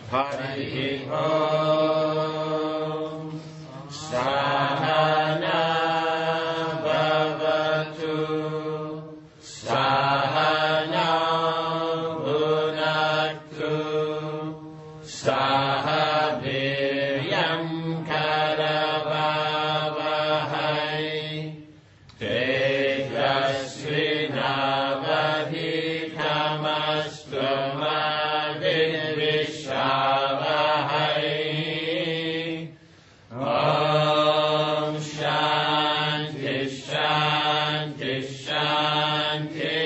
Hari Om. Sahana Bhavatu. Sahana Bhunaktu. Sahaviryam Karavavahai. Tejasvinavadhitamastu ma vidvishavahai. Om Shanti Shanti Shanti.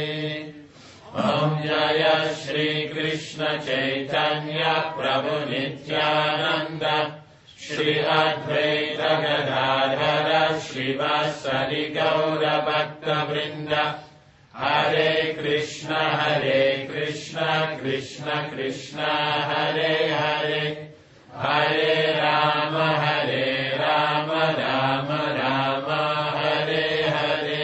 Om Jaya Shri Krishna Chaitanya Prabhu Nityananda Shri Advaita Gadadhara Shivasari Gaura Bhakta Vrinda. Hare Krishna Krishna Krishna Hare Hare. Hare Rama Rama Rama Hare Hare.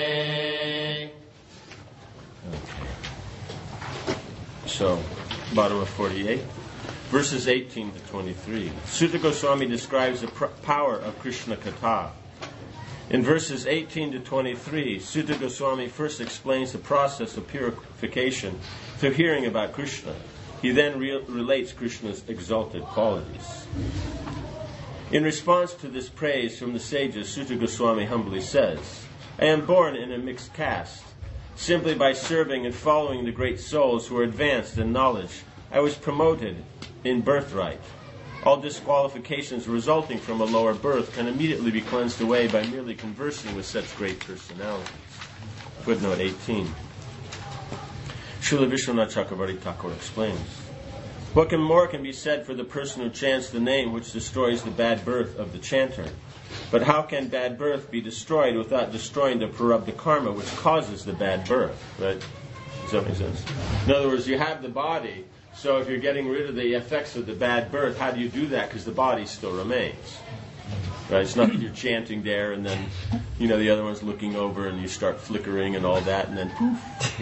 So, bottom of 48. Verses 18 to 23. Sutta Goswami describes the power of Krishna Katha. In verses 18 to 23, Sutta Goswami first explains the process of purification through hearing about Krishna. He then relates Krishna's exalted qualities. In response to this praise from the sages, Sutta Goswami humbly says, I am born in a mixed caste. Simply by serving and following the great souls who are advanced in knowledge, I was promoted in birthright. All disqualifications resulting from a lower birth can immediately be cleansed away by merely conversing with such great personalities. Footnote 18. Srila Vishwanath Chakravarti Thakur explains, what more can be said for the person who chants the name which destroys the bad birth of the chanter? But how can bad birth be destroyed without destroying the prarabdha karma which causes the bad birth? Right? Does that make sense? In other words, you have the body, so if you're getting rid of the effects of the bad birth, how do you do that? Because the body still remains. Right? It's not that you're chanting there and then, the other one's looking over and you start flickering and all that and then poof,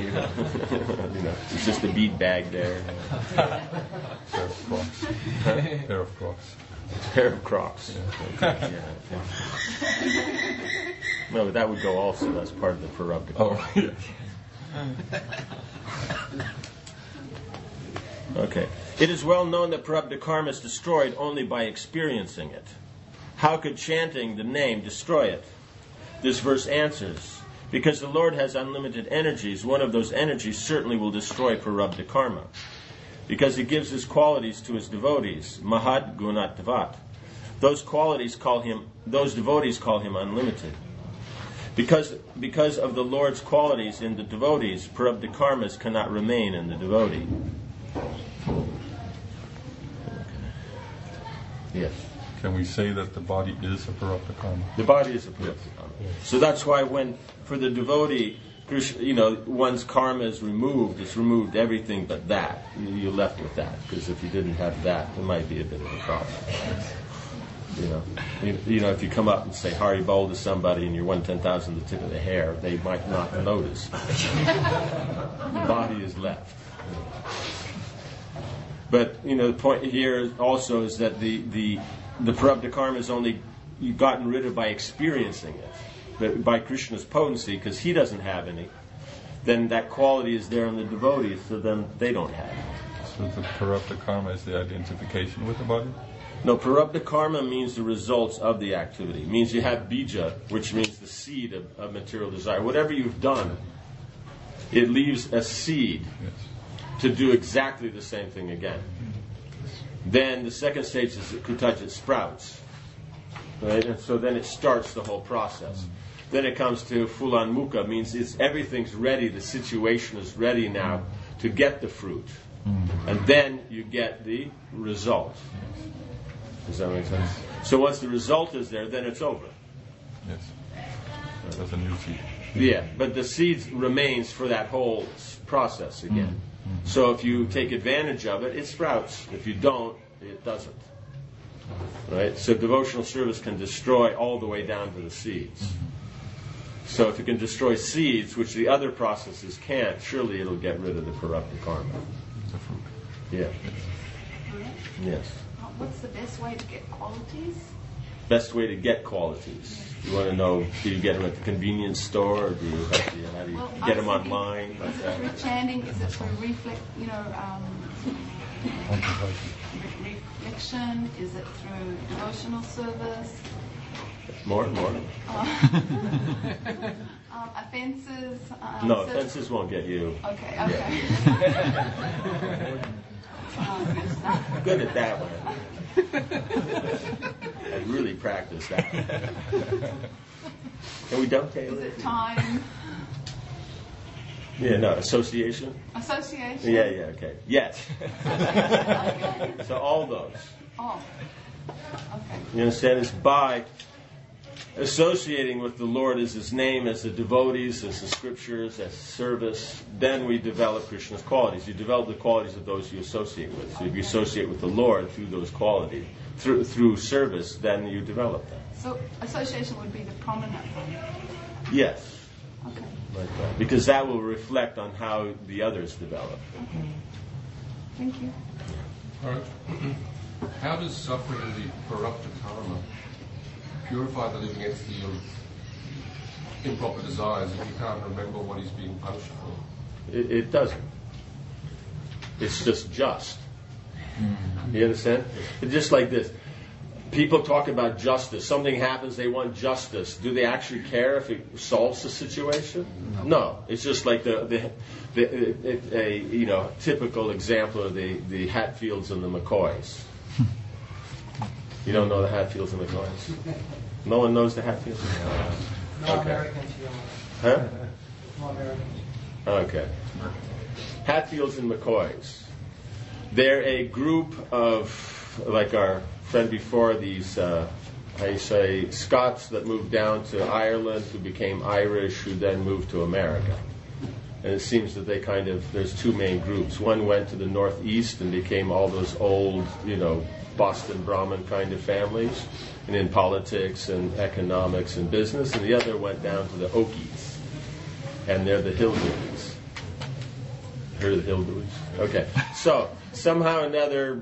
it's just a bead bag there. Pair of Crocs. Pair of Crocs. Pair of Crocs. Yeah. No, but that would go also. That's part of the prarabdha. Oh, yes. Okay. It is well known that prarabdha karma is destroyed only by experiencing it. How could chanting the name destroy it? This verse answers, because the Lord has unlimited energies, one of those energies certainly will destroy prarabdha karma. Because he gives his qualities to his devotees, Mahad Gunatvat. Those devotees call him unlimited. Because of the Lord's qualities in the devotees, prarabdha karmas cannot remain in the devotee. Yes. Can we say that the body is a prarabdha karma? The body is a prarabdha karma. So that's why when, for the devotee, one's karma is removed, it's removed everything but that. You're left with that. Because if you didn't have that, it might be a bit of a problem. If you come up and say Hari Bol to somebody and you're 1/10,000 the tip of the hair, they might not notice. The body is left. But the point here also is that the prarabdha karma is only gotten rid of by experiencing it, but by Krishna's potency, because he doesn't have any. Then that quality is there in the devotees, so then they don't have it. So the prarabdha karma is the identification with the body? No, prarabdha karma means the results of the activity. It means you have bija, which means the seed of material desire. Whatever you've done, it leaves a seed. Yes. To do exactly the same thing again. Then the second stage is kutaj, it sprouts. Right? And so then it starts the whole process. Then it comes to fulan mukha, means everything's ready, the situation is ready now to get the fruit. And then you get the result. Does that make sense? So once the result is there, then it's over. Yes. That's a new seed. Yeah, but the seed remains for that whole process again. So if you take advantage of it, it sprouts. If you don't, it doesn't. Right? So devotional service can destroy all the way down to the seeds. So if it can destroy seeds, which the other processes can't, surely it'll get rid of the prarabdha karma. The fruit. Yeah. Yes. What's the best way to get qualities? Best way to get qualities. You want to know, do you get them at the convenience store, or do you how do you get them online? Is it through chanting? Is it through reflection? Is it through devotional service? More and more. Offenses? No, offenses won't get you. Okay. Good at that one. I really practiced that. And we don't take Is it time? Yeah, no, association? Association? Yeah, okay. Yes. Okay. So all those. Oh. Okay. You understand? It's by associating with the Lord as His name, as the devotees, as the scriptures, as service, then we develop Krishna's qualities. You develop the qualities of those you associate with. So if you associate with the Lord through those qualities, through service, then you develop that. So association would be the prominent one? Yes. Okay. Like that. Because that will reflect on how the others develop. Okay. Thank you. All right. How does suffering the corrupt karma purify the living entity of improper desires if you can't remember what he's being punished for? It doesn't. It's just. You understand? It's just like this. People talk about justice. Something happens, they want justice. Do they actually care if it solves the situation? No. It's just like a typical example of the Hatfields and the McCoys. You don't know the Hatfields and McCoys? No one knows the Hatfields? No Okay. Americans here. Huh? No Americans. Okay. Hatfields and McCoys. They're a group of, like our friend before, these, Scots that moved down to Ireland, who became Irish, who then moved to America. And it seems that there's two main groups. One went to the northeast and became all those old, Boston Brahmin kind of families, and in politics and economics and business, and the other went down to the Okies, and they're the hillbillies. Heard of the hillbillies? Okay. So, somehow or another,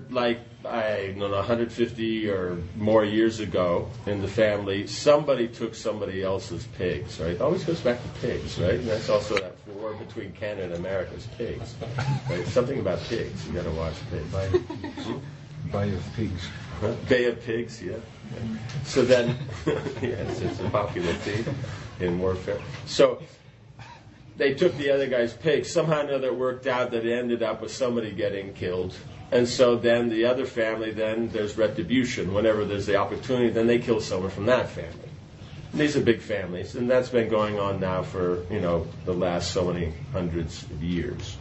150 or more years ago in the family, somebody took somebody else's pigs, right? It always goes back to pigs, right? And that's also that war between Canada and America's pigs, right? Something about pigs. You got to watch pigs. Bay of Pigs. Bay of Pigs, yeah. So then, yes, it's a popular theme in warfare. So they took the other guy's pigs. Somehow or another it worked out that it ended up with somebody getting killed. And so then the other family, then there's retribution. Whenever there's the opportunity, then they kill someone from that family. And these are big families, and that's been going on now for, the last so many hundreds of years.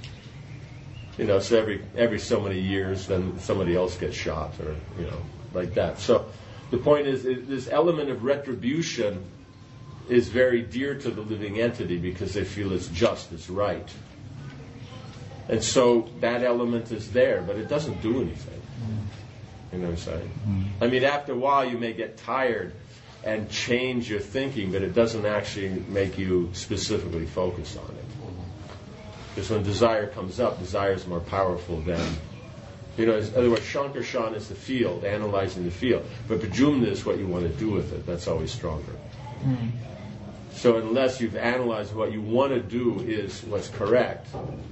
So every so many years, then somebody else gets shot, or like that. So the point is, this element of retribution is very dear to the living entity because they feel it's just, it's right, and so that element is there, but it doesn't do anything. You know what I'm saying? I mean, after a while, you may get tired and change your thinking, but it doesn't actually make you specifically focus on it. Because when desire comes up, desire is more powerful than, in other words, Shankarshan is the field, analyzing the field. But Prajumna is what you want to do with it. That's always stronger. So unless you've analyzed what you want to do is what's correct,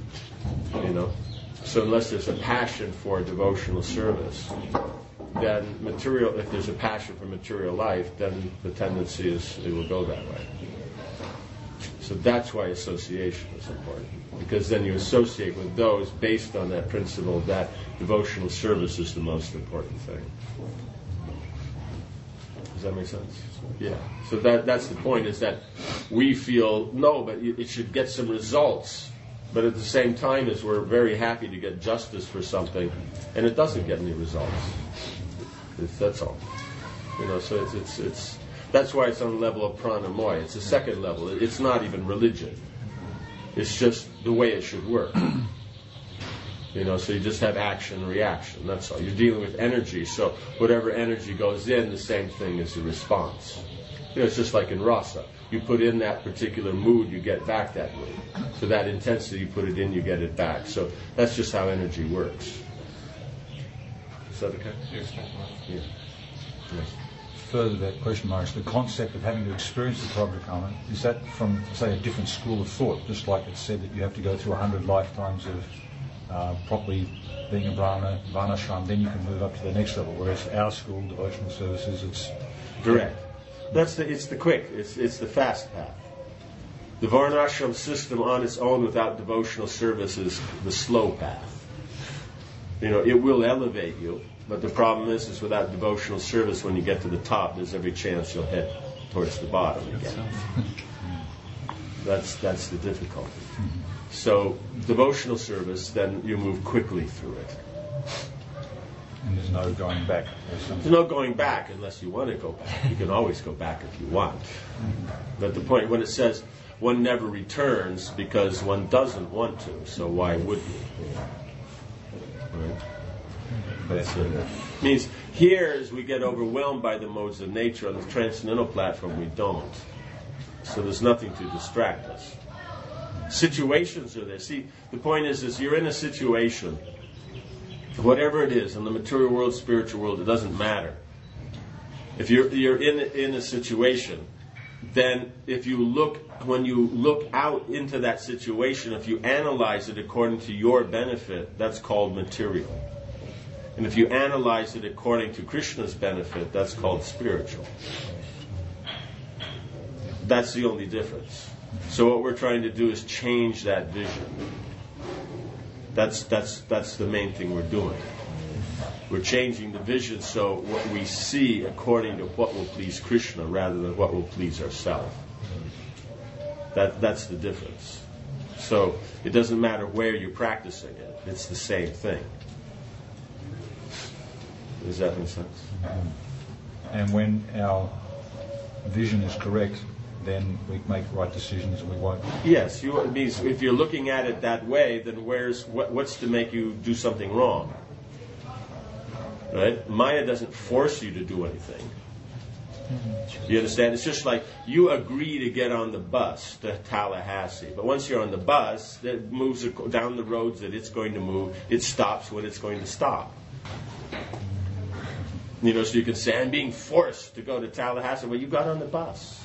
so unless there's a passion for devotional service, then if there's a passion for material life, then the tendency is it will go that way. So that's why association is important. Because then you associate with those based on that principle that devotional service is the most important thing. Does that make sense? Yeah. So that's the point, is that we feel, but it should get some results. But at the same time, as we're very happy to get justice for something, and it doesn't get any results. That's all. So it's that's why it's on the level of pranamoy. It's a second level. It's not even religion. It's just the way it should work. So you just have action and reaction. That's all. You're dealing with energy. So whatever energy goes in, the same thing is the response. It's just like in rasa. You put in that particular mood, you get back that mood. So that intensity, you put it in, you get it back. So that's just how energy works. Is that okay? Yes, thank you. Yeah. Yes. Further to that question, Maurice, the concept of having to experience the Prabhupada karma, is that from, say, a different school of thought, just like it's said that you have to go through 100 lifetimes of properly being a Brahmana, Varnashram, then you can move up to the next level, whereas our school, devotional services, it's... Correct. It's the quick, it's the fast path. The Varnashram system on its own without devotional service is the slow path. It will elevate you, but the problem is without devotional service, when you get to the top, there's every chance you'll head towards the bottom again. That's the difficulty. So devotional service, then you move quickly through it. And there's no going back. There's no going back unless you want to go back. You can always go back if you want. But the point, when it says one never returns, because one doesn't want to, so why would you? Right? That's it. Means here, as we get overwhelmed by the modes of nature, on the transcendental platform, we don't. So there's nothing to distract us. Situations are there. See, the point is you're in a situation, whatever it is, in the material world, spiritual world, it doesn't matter. If you're in a situation, then when you look out into that situation, if you analyze it according to your benefit, that's called material. And if you analyze it according to Krishna's benefit, that's called spiritual. That's the only difference. So what we're trying to do is change that vision. That's the main thing we're doing. We're changing the vision so what we see according to what will please Krishna rather than what will please ourselves. That's the difference. So it doesn't matter where you're practicing it. It's the same thing. Does that make sense? And when our vision is correct, then we make right decisions and we won't. Yes, it means if you're looking at it that way, then what's to make you do something wrong? Right? Maya doesn't force you to do anything. You understand? It's just like you agree to get on the bus to Tallahassee, but once you're on the bus, it moves down the roads that it's going to move. It stops when it's going to stop. So you can say, I'm being forced to go to Tallahassee. Well, you got on the bus.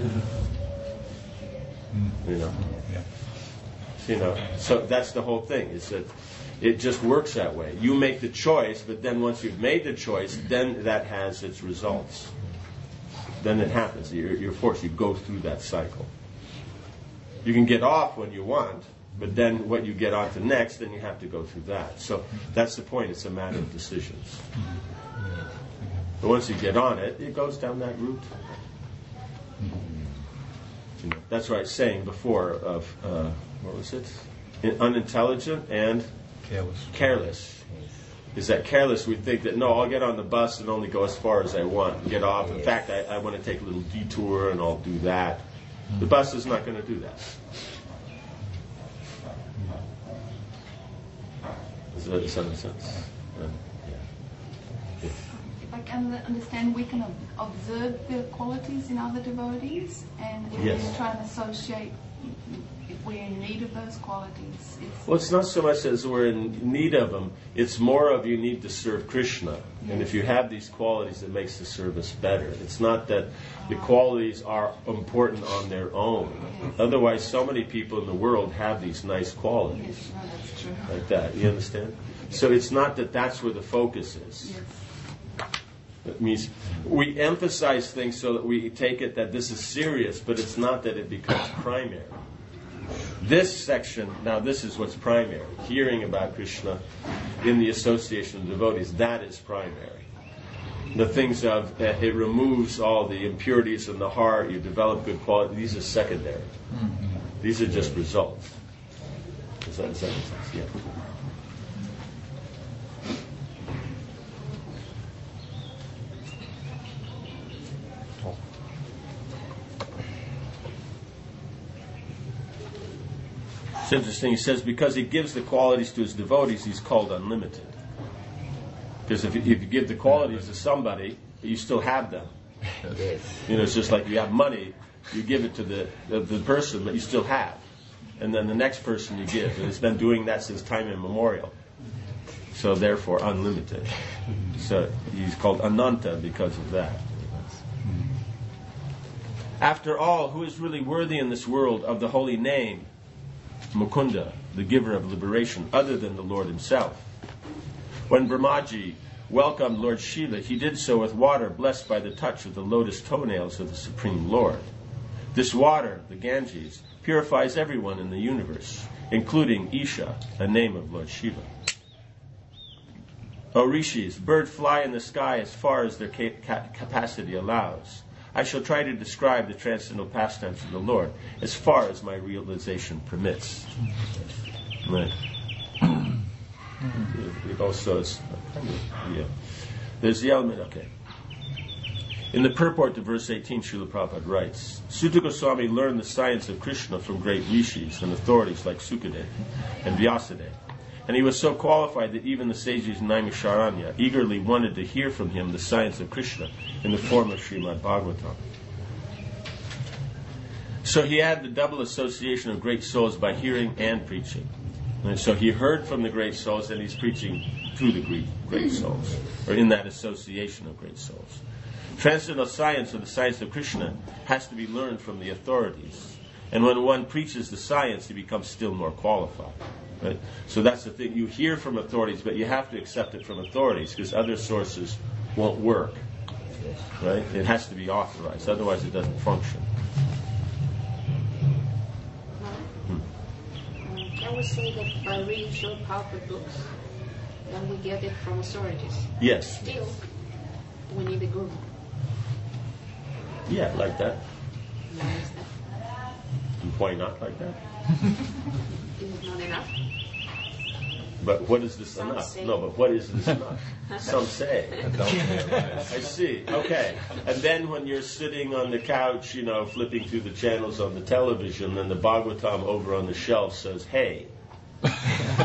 So that's the whole thing, is that it just works that way. You make the choice, but then once you've made the choice, then that has its results. Then it happens. You're forced. You go through that cycle. You can get off when you want, but then what you get onto next, then you have to go through that. So that's the point. It's a matter of decisions. But once you get on it, it goes down that route. That's what I was saying before of, what was it? Unintelligent and careless. Is that careless? We think that, no, I'll get on the bus and only go as far as I want and get off. In fact, I want to take a little detour and I'll do that. The bus is not going to do that. Does that make sense? If I can understand, we can observe the qualities in other devotees, and we Yes. can try and associate if we're in need of those qualities. Well, it's not so much as we're in need of them. It's more of you need to serve Krishna. And if you have these qualities, it makes the service better. It's not that the qualities are important on their own. Otherwise, so many people in the world have these nice qualities. Yes, no, that's true. Like that. You understand? So it's not that that's where the focus is. Yes. It means we emphasize things so that we take it that this is serious, but it's not that it becomes primary. This section, now this is what's primary. Hearing about Krishna in the association of devotees, that is primary. The things of, it removes all the impurities in the heart, you develop good quality, these are secondary. These are just results. Does that make sense? Yeah. It's interesting, he says, because he gives the qualities to his devotees, he's called unlimited. Because if you give the qualities to somebody, you still have them. It's just like you have money, you give it to the person, but you still have. And then the next person you give. And it's been doing that since time immemorial. So therefore unlimited. So he's called Ananta because of that. After all, who is really worthy in this world of the holy name, Mukunda, the giver of liberation, other than the Lord himself? When Brahmaji welcomed Lord Shiva, he did so with water blessed by the touch of the lotus toenails of the Supreme Lord. This water, the Ganges, purifies everyone in the universe, including Isha, a name of Lord Shiva. O Rishis, birds fly in the sky as far as their capacity allows. I shall try to describe the transcendental pastimes of the Lord as far as my realization permits. Right. It also is, there's the element, okay. In the purport to verse 18, Srila Prabhupada writes, Sutta Goswami learned the science of Krishna from great rishis and authorities like Sukadev and Vyasadeva. And he was so qualified that even the sages in Naimisharanya eagerly wanted to hear from him the science of Krishna in the form of Srimad Bhagavatam. So he had the double association of great souls by hearing and preaching. And so he heard from the great souls and he's preaching to the great souls, or in that association of great souls. Transcendental science, or the science of Krishna, has to be learned from the authorities. And when one preaches the science, he becomes still more qualified. Right? So that's the thing. You hear from authorities, but you have to accept it from authorities because other sources won't work. Right? It has to be authorized, otherwise it doesn't function. I would say that by reading Srila Prabhupada books, then we get it from authorities. Yes. Still, we need a guru. Yeah, like that. Why is that? And why not like that? Is it not enough? But what is this Some enough? say. No, but what is this enough? Some say. I see. Okay. And then when you're sitting on the couch, flipping through the channels on the television, then the Bhagavatam over on the shelf says, hey. But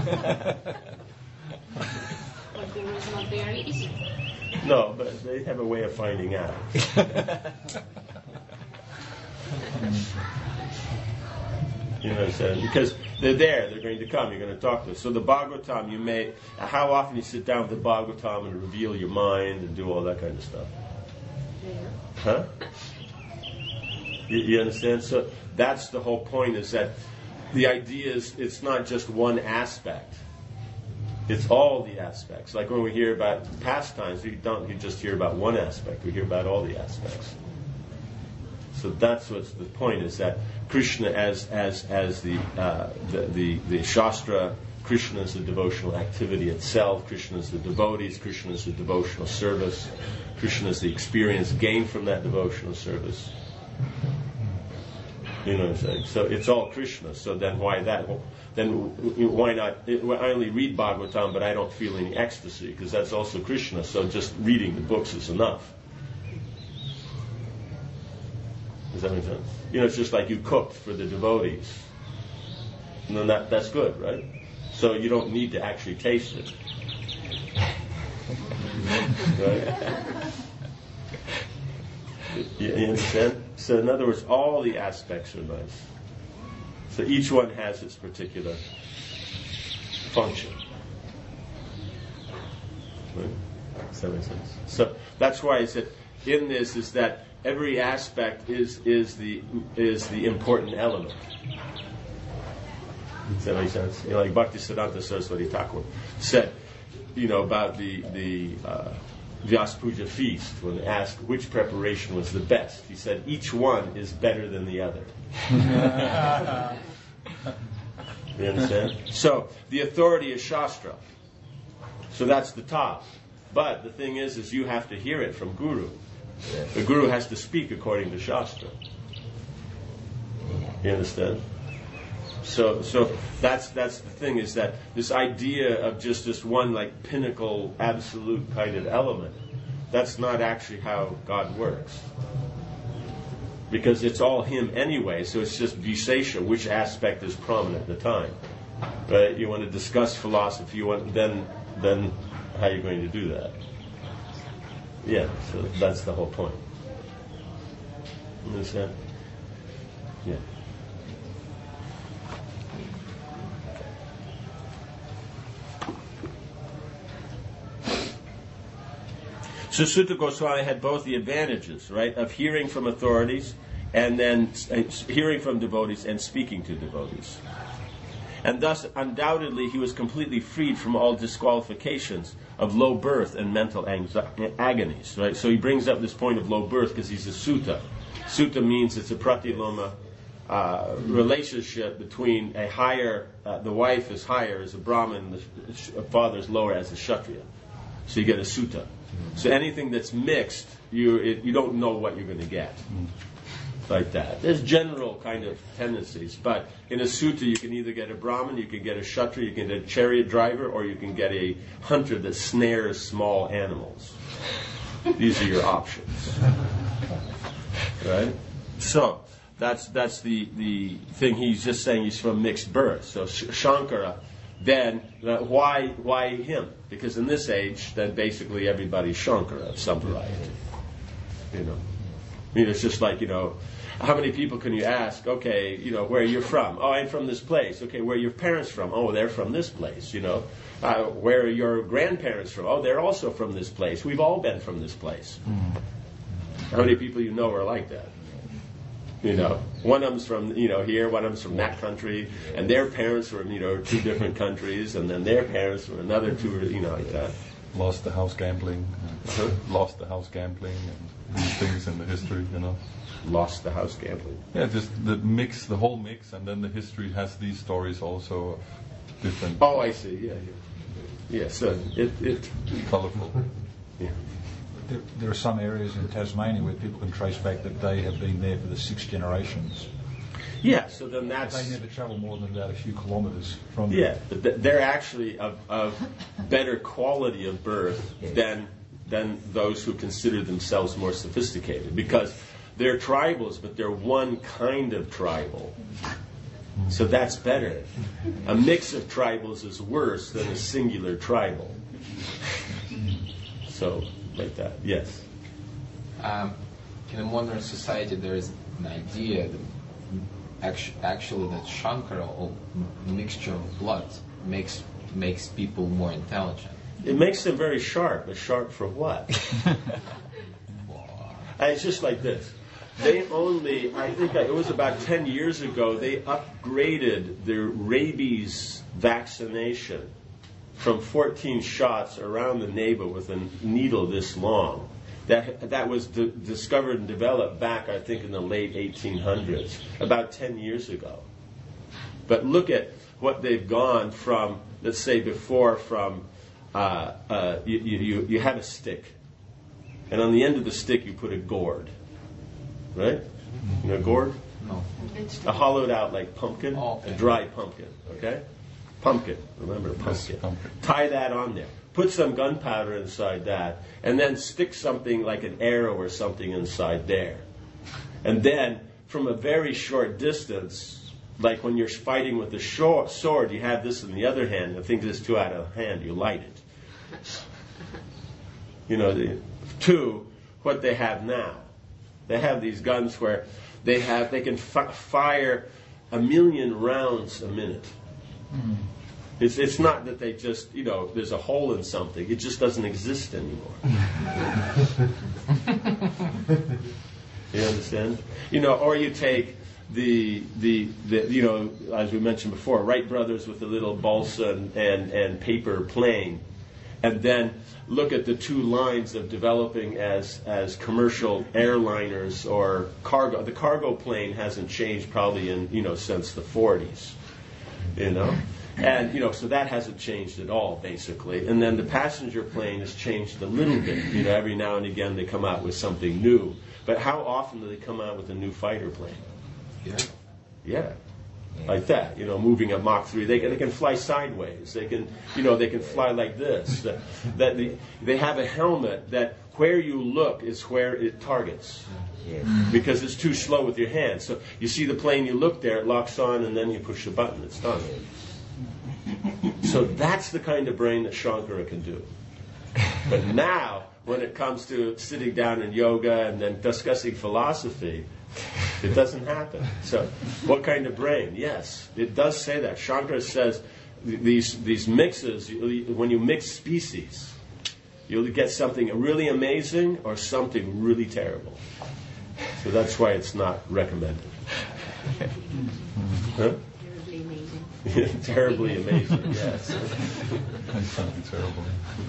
guru is not very easy. No, but they have a way of finding out. You know what I'm saying? Because they're there, they're going to come, you're going to talk to them. So the Bhagavatam, how often you sit down with the Bhagavatam and reveal your mind and do all that kind of stuff? Yeah. Huh? You understand? So that's the whole point, is that the idea is it's not just one aspect. It's all the aspects. Like when we hear about pastimes, we don't just hear about one aspect, we hear about all the aspects. So that's what's the point, is that Krishna as the Shastra, Krishna is the devotional activity itself, Krishna is the devotees, Krishna is the devotional service, Krishna is the experience gained from that devotional service. You know what I'm saying? So it's all Krishna. So then why that? Then why not? I only read Bhagavatam, but I don't feel any ecstasy, because that's also Krishna. So just reading the books is enough. Does that make sense? It's just like you cooked for the devotees. And then that's good, right? So you don't need to actually taste it. Right? You understand? So in other words, all the aspects are nice. So each one has its particular function. Right? Does that make sense? So that's why I said in this is that every aspect is the important element. Does that make sense? Like Bhaktisiddhanta Saraswati Thakur said, about the Vyasa Puja feast, when asked which preparation was the best, he said each one is better than the other. You understand? So the authority is Shastra. So that's the top. But the thing is you have to hear it from Guru. The Guru has to speak according to Shastra. You understand? So that's the thing, is that this idea of just this one like pinnacle absolute kind of element, that's not actually how God works. Because it's all Him anyway, so it's just Visesha, which aspect is prominent at the time. Right? You want to discuss philosophy, then how are you going to do that? Yeah, so that's the whole point. You understand? Yeah. So Sutta Goswami had both the advantages, right, of hearing from authorities and then hearing from devotees and speaking to devotees. And thus, undoubtedly, he was completely freed from all disqualifications of low birth and mental agonies, right? So he brings up this point of low birth because he's a sutta. Sutta means it's a pratiloma relationship between a higher, the wife is higher as a Brahmin, the father is lower as a Kshatriya. So you get a sutta. So anything that's mixed, you don't know what you're going to get. Like that. There's general kind of tendencies, but in a sutta you can either get a Brahmin, you can get a Kshatriya, you can get a chariot driver, or you can get a hunter that snares small animals. These are your options. Right? So, that's the thing. He's just saying he's from mixed birth. So Shankara, then, why him? Because in this age, then basically everybody's Shankara of some variety. You know? I mean, it's just like, how many people can you ask, okay, where you're from? Oh, I'm from this place. Okay, where are your parents from? Oh, they're from this place, Where are your grandparents from? Oh, they're also from this place. We've all been from this place. How many people you know are like that? One of them's from, here, one of them's from that country, and their parents were, two different countries, and then their parents were another two, like that. Lost the house gambling, lost the house gambling, and these things in the history, Lost the house gambling. Yeah, just the whole mix, and then the history has these stories also of different. Oh, I see. Yeah. So it colorful. Yeah. There are some areas in Tasmania where people can trace back that they have been there for the 6 generations. Yeah, so then that's... They never travel more than about a few kilometres from there. Yeah, but they're actually of better quality of birth than those who consider themselves more sophisticated, because they're tribals, but they're one kind of tribal. So that's better. A mix of tribals is worse than a singular tribal. So, like that. Yes? In a modern society, there is an idea that actually that Shankara, or mixture of blood, makes people more intelligent. It makes them very sharp. But sharp for what? It's just like this. They only, I think it was about 10 years ago, they upgraded their rabies vaccination from 14 shots around the navel with a needle this long. That was discovered and developed back, I think, in the late 1800s, about 10 years ago. But look at what they've gone from, let's say before, from, you have a stick, and on the end of the stick you put a gourd. Right? You know gourd? No. A hollowed out like pumpkin, okay. A dry pumpkin, okay? Pumpkin, remember pumpkin. Pumpkin. Tie that on there. Put some gunpowder inside that, and then stick something like an arrow or something inside there. And then, from a very short distance, like when you're fighting with a sword, you have this in the other hand, and things is too out of hand, you light it. What they have now. They have these guns where they can fire 1 million rounds a minute. It's not that they just, there's a hole in something. It just doesn't exist anymore. You understand? Or you take the as we mentioned before, Wright brothers with the little balsa and paper plane, and then look at the 2 lines of developing as commercial airliners or cargo. The cargo plane hasn't changed probably in since the 40s, and so that hasn't changed at all basically. And then the passenger plane has changed a little bit. Every now and again they come out with something new. But how often do they come out with a new fighter plane? Yeah. Like that, moving at Mach 3, they can fly sideways. They can fly like this. They have a helmet that where you look is where it targets, because it's too slow with your hand. So you see the plane, you look there, it locks on, and then you push the button. It's done. So that's the kind of brain that Shankara can do. But now, when it comes to sitting down in yoga and then discussing philosophy, it doesn't happen. So, what kind of brain? Yes, it does say that. Shankara says these mixes, when you mix species, You'll get something really amazing or something really terrible. So that's why it's not recommended. Huh? Terribly amazing. Terribly amazing, yes. That's something terrible.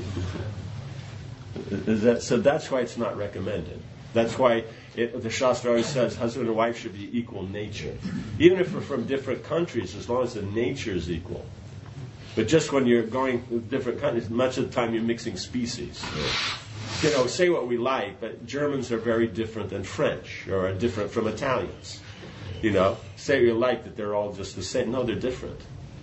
So that's why it's not recommended. That's why the Shastra always says husband and wife should be equal nature. Even if we're from different countries, as long as the nature is equal. But just when you're going to different countries, much of the time you're mixing species. You know, say what we like, but Germans are very different than French, or are different from Italians. You know, say you like that they're all just the same. No, they're different.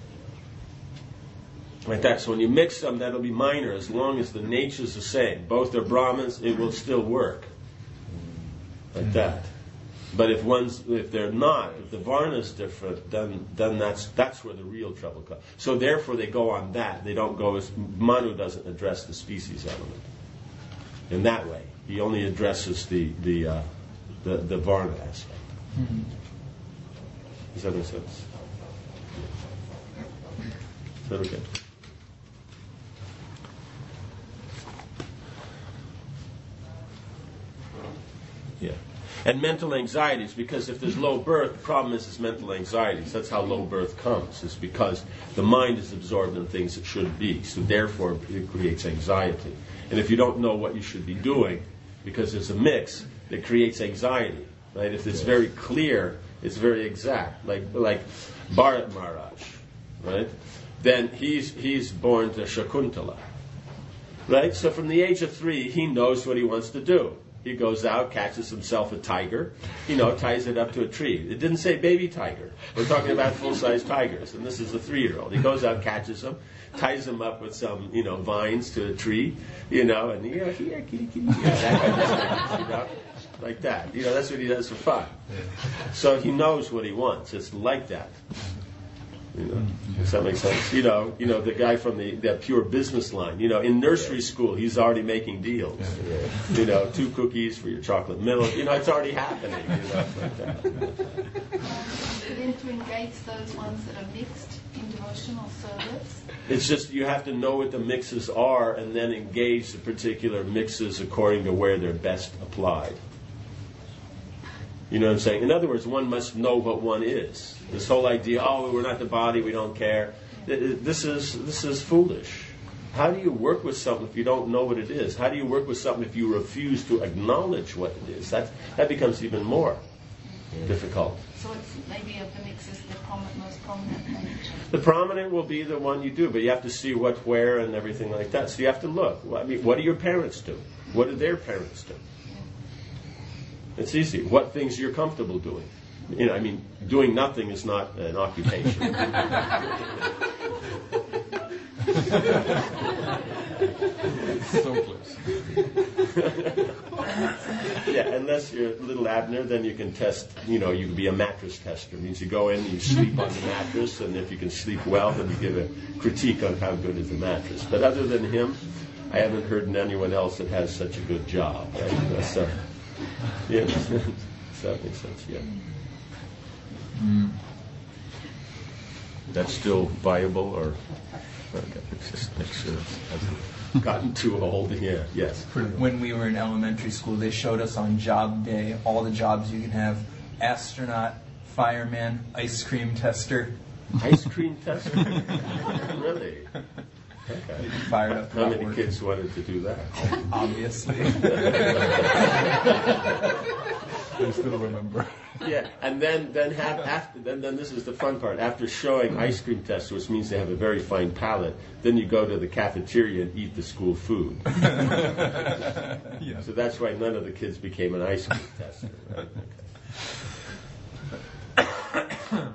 Like that. So when you mix them, that'll be minor. As long as the nature's the same. Both are Brahmins, it will still work. Like that. But if they're not, if the Varna is different, then that's where the real trouble comes. So therefore they go on that. They don't go as Manu doesn't address the species element. In that way. He only addresses the Varna aspect. Mm-hmm. Does that make sense? Is that okay? Yeah. And mental anxieties, because if there's low birth, the problem is mental anxieties. That's how low birth comes, is because the mind is absorbed in things it shouldn't be. So therefore it creates anxiety. And if you don't know what you should be doing, because it's a mix, it creates anxiety. Right? If it's very clear, it's very exact. Like Bharat Maharaj, right? Then he's born to Shakuntala. Right? So from the age of 3, he knows what he wants to do. He goes out, catches himself a tiger, ties it up to a tree. It didn't say baby tiger. We're talking about full-size tigers, and this is a 3-year-old. He goes out, catches them, ties them up with some, vines to a tree, and here, kitty, kitty, that kind of stuff, like that. That's what he does for fun. So he knows what he wants. It's like that. Does that make sense? The guy from that pure business line. In nursery school, he's already making deals. 2 cookies for your chocolate milk. It's already happening. Like that. Then to engage those ones that are mixed in devotional service. It's just you have to know what the mixes are and then engage the particular mixes according to where they're best applied. You know what I'm saying? In other words, one must know what one is. This whole idea, we're not the body, we don't care. This is foolish. How do you work with something if you don't know what it is? How do you work with something if you refuse to acknowledge what it is? That becomes even more difficult. So it's maybe of the mixes the most prominent nature. The prominent will be the one you do, but you have to see what, where, and everything like that. So you have to look. What do your parents do? What do their parents do? It's easy. What things you're comfortable doing. Doing nothing is not an occupation. So close. Yeah, unless you're little Abner, then you can test, you can be a mattress tester. It means you go in, you sleep on the mattress, and if you can sleep well, then you give a critique on how good is the mattress. But other than him, I haven't heard of anyone else that has such a good job. Right? So, yeah, does that make sense? Yeah. That's still viable, or it's just make sure I've gotten too old. Yeah. Yes. When we were in elementary school, they showed us on job day all the jobs you can have: astronaut, fireman, ice cream tester. Ice cream tester? Really? Okay. Fired up. How many kids wanted to do that? Obviously. I still remember. Yeah, and then this is the fun part. After showing ice cream test, which means they have a very fine palate, then you go to the cafeteria and eat the school food. Yeah. So that's why none of the kids became an ice cream tester. Right? Okay.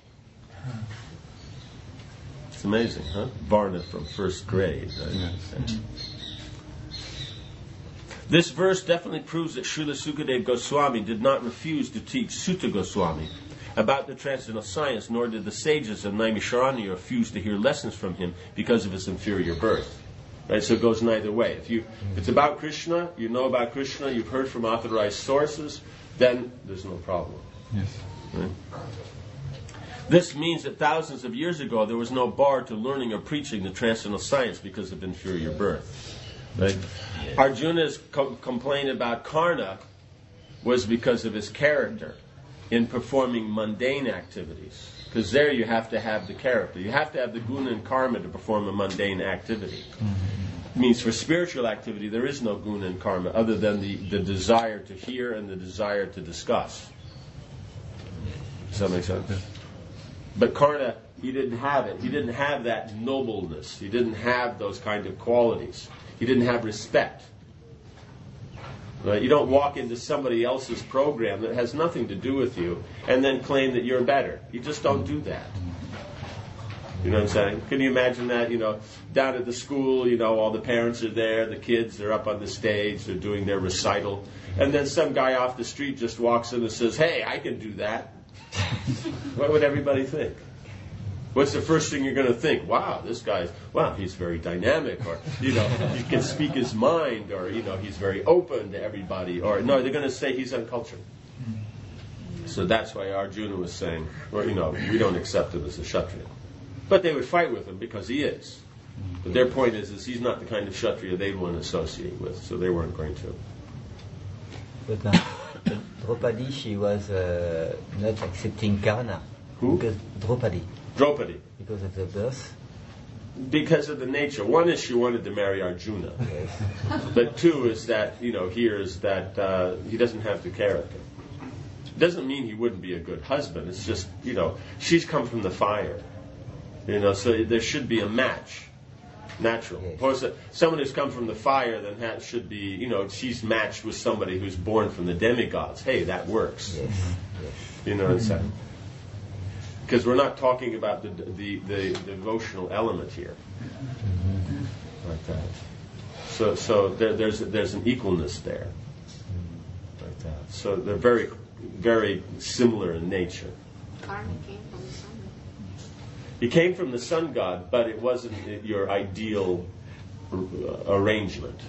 It's amazing, huh? Varna from first grade. Right? Yes. This verse definitely proves that Srila Sukadeva Goswami did not refuse to teach Sutta Goswami about the transcendental science, nor did the sages of Naimisharanya refuse to hear lessons from him because of his inferior birth. Right? So it goes neither way. If it's about Krishna, you know about Krishna, you've heard from authorized sources, then there's no problem. Yes. Right? This means that thousands of years ago there was no bar to learning or preaching the transcendental science because of inferior birth. Right? Arjuna's complaint about Karna was because of his character in performing mundane activities. Because there you have to have the character. You have to have the guna and karma to perform a mundane activity. It means for spiritual activity there is no guna and karma other than the desire to hear and the desire to discuss. Does that make sense? But Karna, he didn't have it. He didn't have that nobleness. He didn't have those kind of qualities. He didn't have respect. Right? You don't walk into somebody else's program that has nothing to do with you and then claim that you're better. You just don't do that. You know what I'm saying? Can you imagine that, down at the school, all the parents are there, the kids, they're up on the stage, they're doing their recital, and then some guy off the street just walks in and says, "Hey, I can do that." What would everybody think? What's the first thing you're going to think? Wow, this guy's, he's very dynamic, or, he can speak his mind, or, he's very open to everybody, or, no, they're going to say he's uncultured. So that's why Arjuna was saying, we don't accept him as a Kshatriya. But they would fight with him because he is. But their point is he's not the kind of Kshatriya they'd want to associate with, so they weren't going to. But Draupadi, she was not accepting Karna. Who? Because Draupadi. Because of the birth. Because of the nature. One is she wanted to marry Arjuna. Yes. But two is that, here is that he doesn't have the character. It doesn't mean he wouldn't be a good husband. It's just, she's come from the fire. So there should be a match. Natural. Yes. Someone who's come from the fire then should be, she's matched with somebody who's born from the demigods. Hey, that works. Yes. Yes. You know what I'm saying? Because we're not talking about the devotional element here. Like that. So there's an equalness there. Like that. So they're very, very similar in nature. Karna came from the sun. He came from the sun god, but it wasn't your ideal arrangement.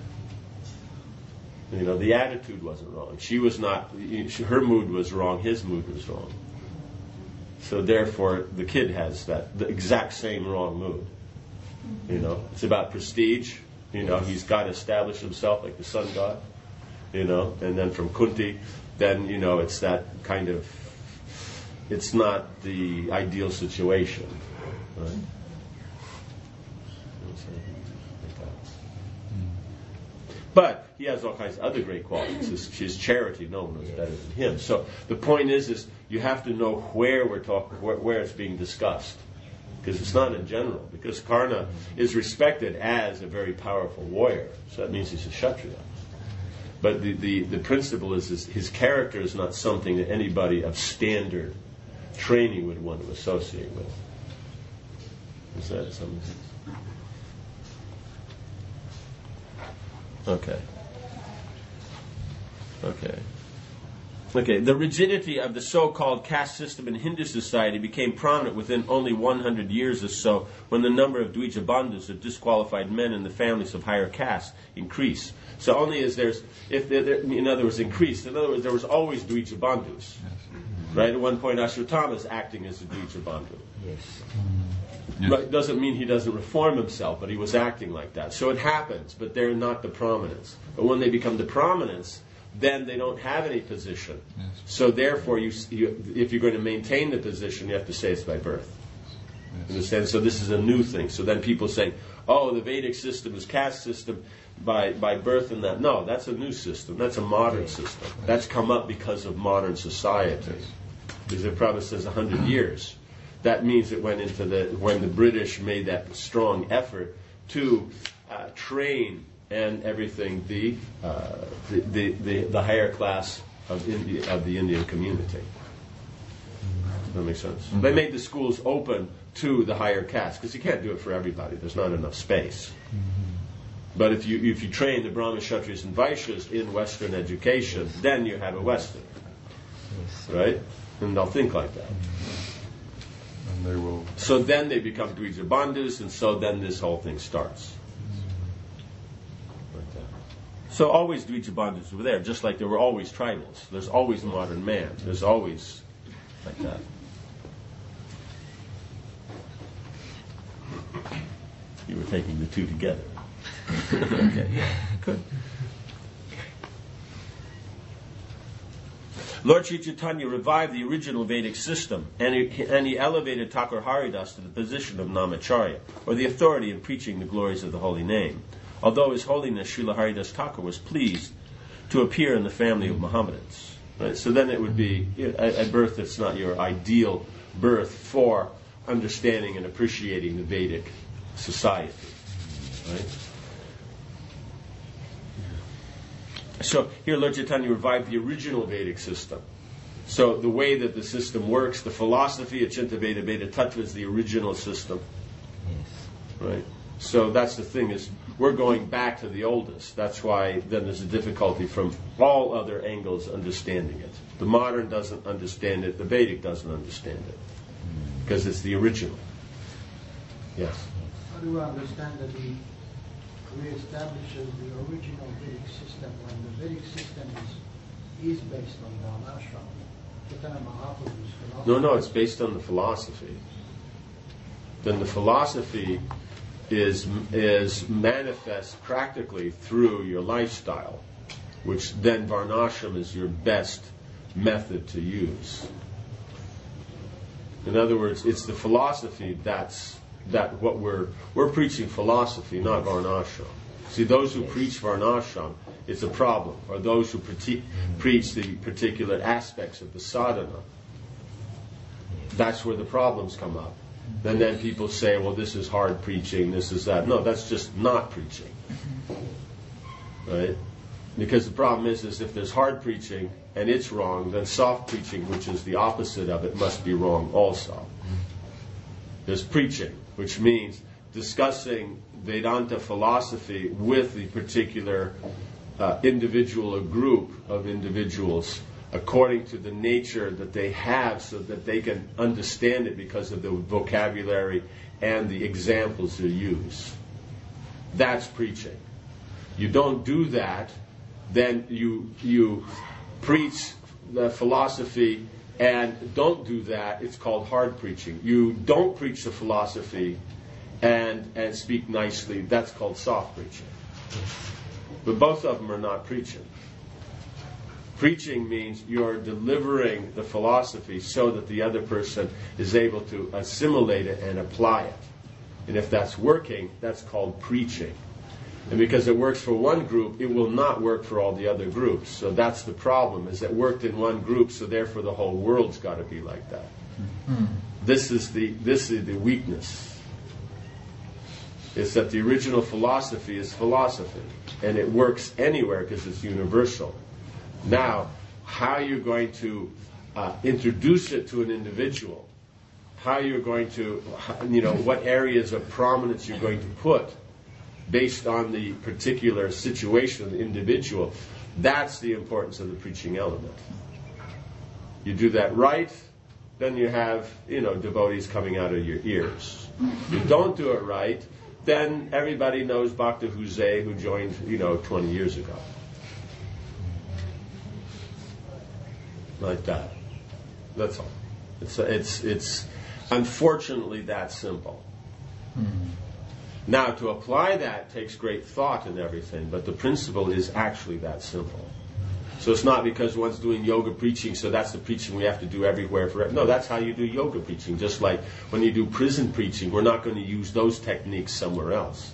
The attitude wasn't wrong. She was not, her mood was wrong, his mood was wrong. So therefore, the kid has the exact same wrong mood. It's about prestige. He's got to establish himself like the sun god. And then from Kunti, then, it's that kind of, it's not the ideal situation. Right? But he has all kinds of other great qualities. His charity, no one knows better than him. So the point is you have to know where we're talking, where it's being discussed, because it's not in general. Because Karna is respected as a very powerful warrior, so that means he's a Kshatriya. But the principle is his character is not something that anybody of standard training would want to associate with. Is that something? Okay. The rigidity of the so-called caste system in Hindu society became prominent within only 100 years or so, when the number of Dvija Bandhus, or disqualified men in the families of higher castes, increased. So only as in other words, there was always Dvija Bandhus. Right? At one point, Ashwatthama is acting as a Dvija Bandhu. Yes. Yes. Right? Doesn't mean he doesn't reform himself, but he was acting like that. So it happens, but they're not the prominence. But when they become the prominence, then they don't have any position. Yes. So therefore, if you're going to maintain the position, you have to say it's by birth. Yes. Understand? So this is a new thing. So then people say, "Oh, the Vedic system is caste system by birth," and that. No, that's a new system. That's a modern system. That's come up because of modern society. Because the Prabhupada says 100 years. That means it went into when the British made that strong effort to train and everything the higher class of the Indian community. Does that make sense? Mm-hmm. They made the schools open to the higher caste because you can't do it for everybody. There's not enough space. Mm-hmm. But if you train the Brahmin, Kshatriyas, and Vaishyas in Western education, then you have a Western, right? And they'll think like that. And they will. So then they become Dvija Bandhus, and so then this whole thing starts. Like that. So always Dvija Bandhus were there, just like there were always tribals. There's always modern man. There's always like that. You were taking the two together. Okay, good. Lord Sri Chaitanya revived the original Vedic system, and he elevated Thakur Haridas to the position of Namacharya, or the authority in preaching the glories of the holy name. Although His Holiness Srila Haridas Thakur was pleased to appear in the family of Mohammedans. Right? So then it would be a birth that's not your ideal birth for understanding and appreciating the Vedic society. Right? So here Lord Chaitanya revived the original Vedic system. So the way that the system works, the philosophy of Chinta Veda Veda Tattva is the original system. Yes. Right? So that's the thing, is we're going back to the oldest. That's why then there's a difficulty from all other angles understanding it. The modern doesn't understand it, the Vedic doesn't understand it. Because it's the original. Yes? How do I understand that he reestablishes the original Vedic system when the Vedic system is based on Varnashram? Chaitanya Mahaprabhu's philosophy. No, it's based on the philosophy. Then the philosophy is manifest practically through your lifestyle, which then Varnashram is your best method to use. In other words, it's the philosophy that what we're preaching philosophy, not Varnashram. See, those who preach Varnashram, it's a problem. Or those who preach the particular aspects of the sadhana, that's where the problems come up. And then people say, well, this is hard preaching, this is that. No, that's just not preaching. Right? Because the problem is if there's hard preaching and it's wrong, then soft preaching, which is the opposite of it, must be wrong also. There's preaching, which means discussing Vedanta philosophy with the particular individual or group of individuals according to the nature that they have, so that they can understand it because of the vocabulary and the examples they use. That's preaching. You don't do that, then you preach the philosophy and don't do that. It's called hard preaching. You don't preach the philosophy and speak nicely. That's called soft preaching. But both of them are not preaching. Preaching means you're delivering the philosophy so that the other person is able to assimilate it and apply it. And if that's working, that's called preaching. And because it works for one group, it will not work for all the other groups. So that's the problem, is it worked in one group, so therefore the whole world's got to be like that. Mm-hmm. This is the weakness. It's that the original philosophy is philosophy. And it works anywhere because it's universal. Now, how you're going to introduce it to an individual, how you're going to, what areas of prominence you're going to put based on the particular situation of the individual, that's the importance of the preaching element. You do that right, then you have, devotees coming out of your ears. You don't do it right, then everybody knows Bhakta Huzay, who joined, 20 years ago. Like that. That's all. It's unfortunately that simple. Mm-hmm. Now, to apply that takes great thought and everything, but the principle is actually that simple. So it's not because one's doing yoga preaching, so that's the preaching we have to do everywhere forever. No, that's how you do yoga preaching. Just like when you do prison preaching, we're not going to use those techniques somewhere else.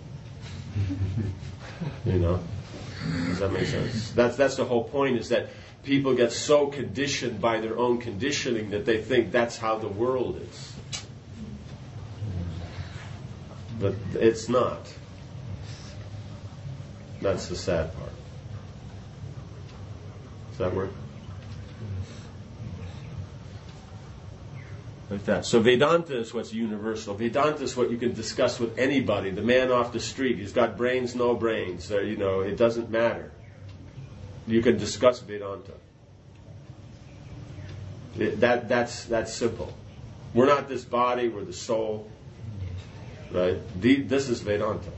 Does that make sense? That's the whole point, is that people get so conditioned by their own conditioning that they think that's how the world is. But it's not. That's the sad part. Does that work? Like that. So Vedanta is what's universal. Vedanta is what you can discuss with anybody. The man off the street, he's got brains, no brains. It doesn't matter. You can discuss Vedanta. That's simple. We're not this body, we're the soul. Right? This is Vedanta.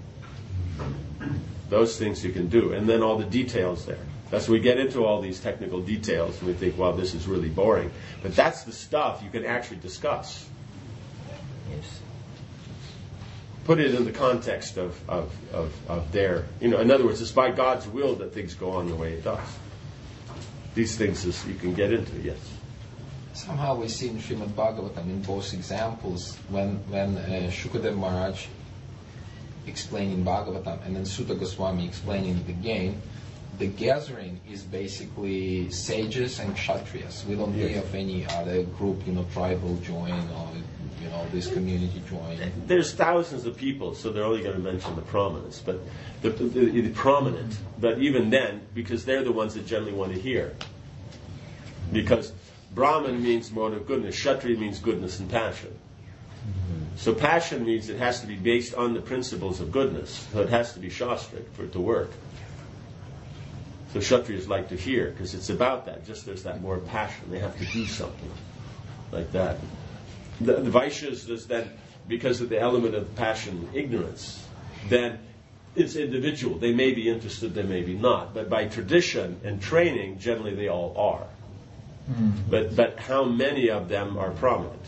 Those things you can do. And then all the details there. That's when we get into all these technical details and we think, wow, this is really boring. But that's the stuff you can actually discuss. Yes. put it in the context of their, in other words, it's by God's will that things go on the way it does. These things you can get into, yes. Somehow we see in Srimad Bhagavatam in both examples when Shukadev Maharaj explaining Bhagavatam and then Sutta Goswami explaining it again, the gathering is basically sages and kshatriyas. We don't hear of any other group, tribal join or this community join. There's thousands of people, so they're only going to mention the prominence, but the prominent. But even then, because they're the ones that generally want to hear, because Brahman means mode of goodness, Kshatriya means goodness and passion. So passion means it has to be based on the principles of goodness. So it has to be shastric for it to work. So Kshatriyas like to hear because it's about that. Just there's that more passion. They have to do something like that. The Vaishyas is then, because of the element of passion, ignorance, then it's individual. They may be interested, they may be not. But by tradition and training, generally they all are. But how many of them are prominent?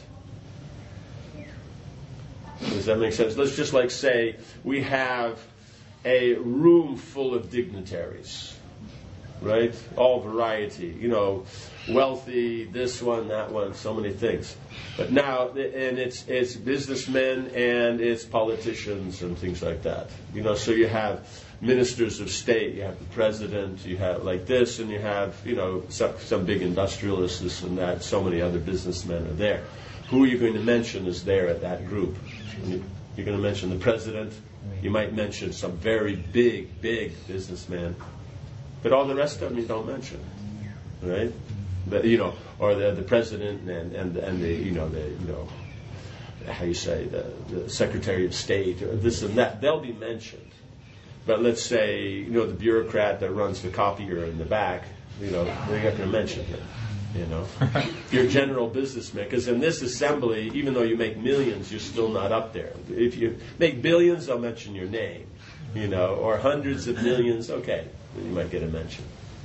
Does that make sense? Let's just say we have a room full of dignitaries, right? All variety, wealthy, this one, that one, so many things. But now, and it's businessmen and it's politicians and things like that. So you have ministers of state, you have the president, you have like this, and you have, some big industrialists, this and that, so many other businessmen are there. Who are you going to mention is there at that group? You're going to mention the president, you might mention some very big businessman, but all the rest of them you don't mention, right? But, or the president and the how you say the Secretary of State or this and that, they'll be mentioned. But let's say the bureaucrat that runs the copier in the back, they're not going to mention him. Your general businessman, because in this assembly, even though you make millions, you're still not up there. If you make billions, they'll mention your name, or hundreds of millions, okay, then you might get a mention.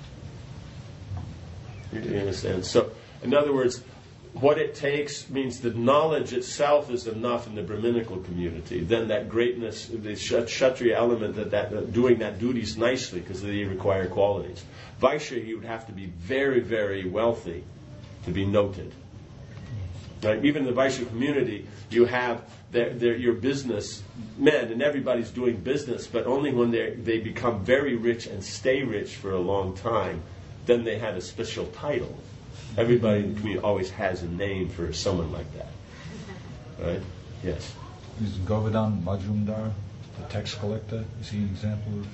You understand? So, in other words, what it takes means the knowledge itself is enough in the Brahminical community. Then that greatness, the Kshatriya element, that doing that duties nicely because they require qualities. Vaishya, you would have to be very, very wealthy to be noted. Right? Even in the Vaishya community, you have your business men, and everybody's doing business, but only when they become very rich and stay rich for a long time, then they had a special title. Everybody in the community always has a name for someone like that. Right? Yes. Is Govardhan Majumdar, the tax collector, is he an example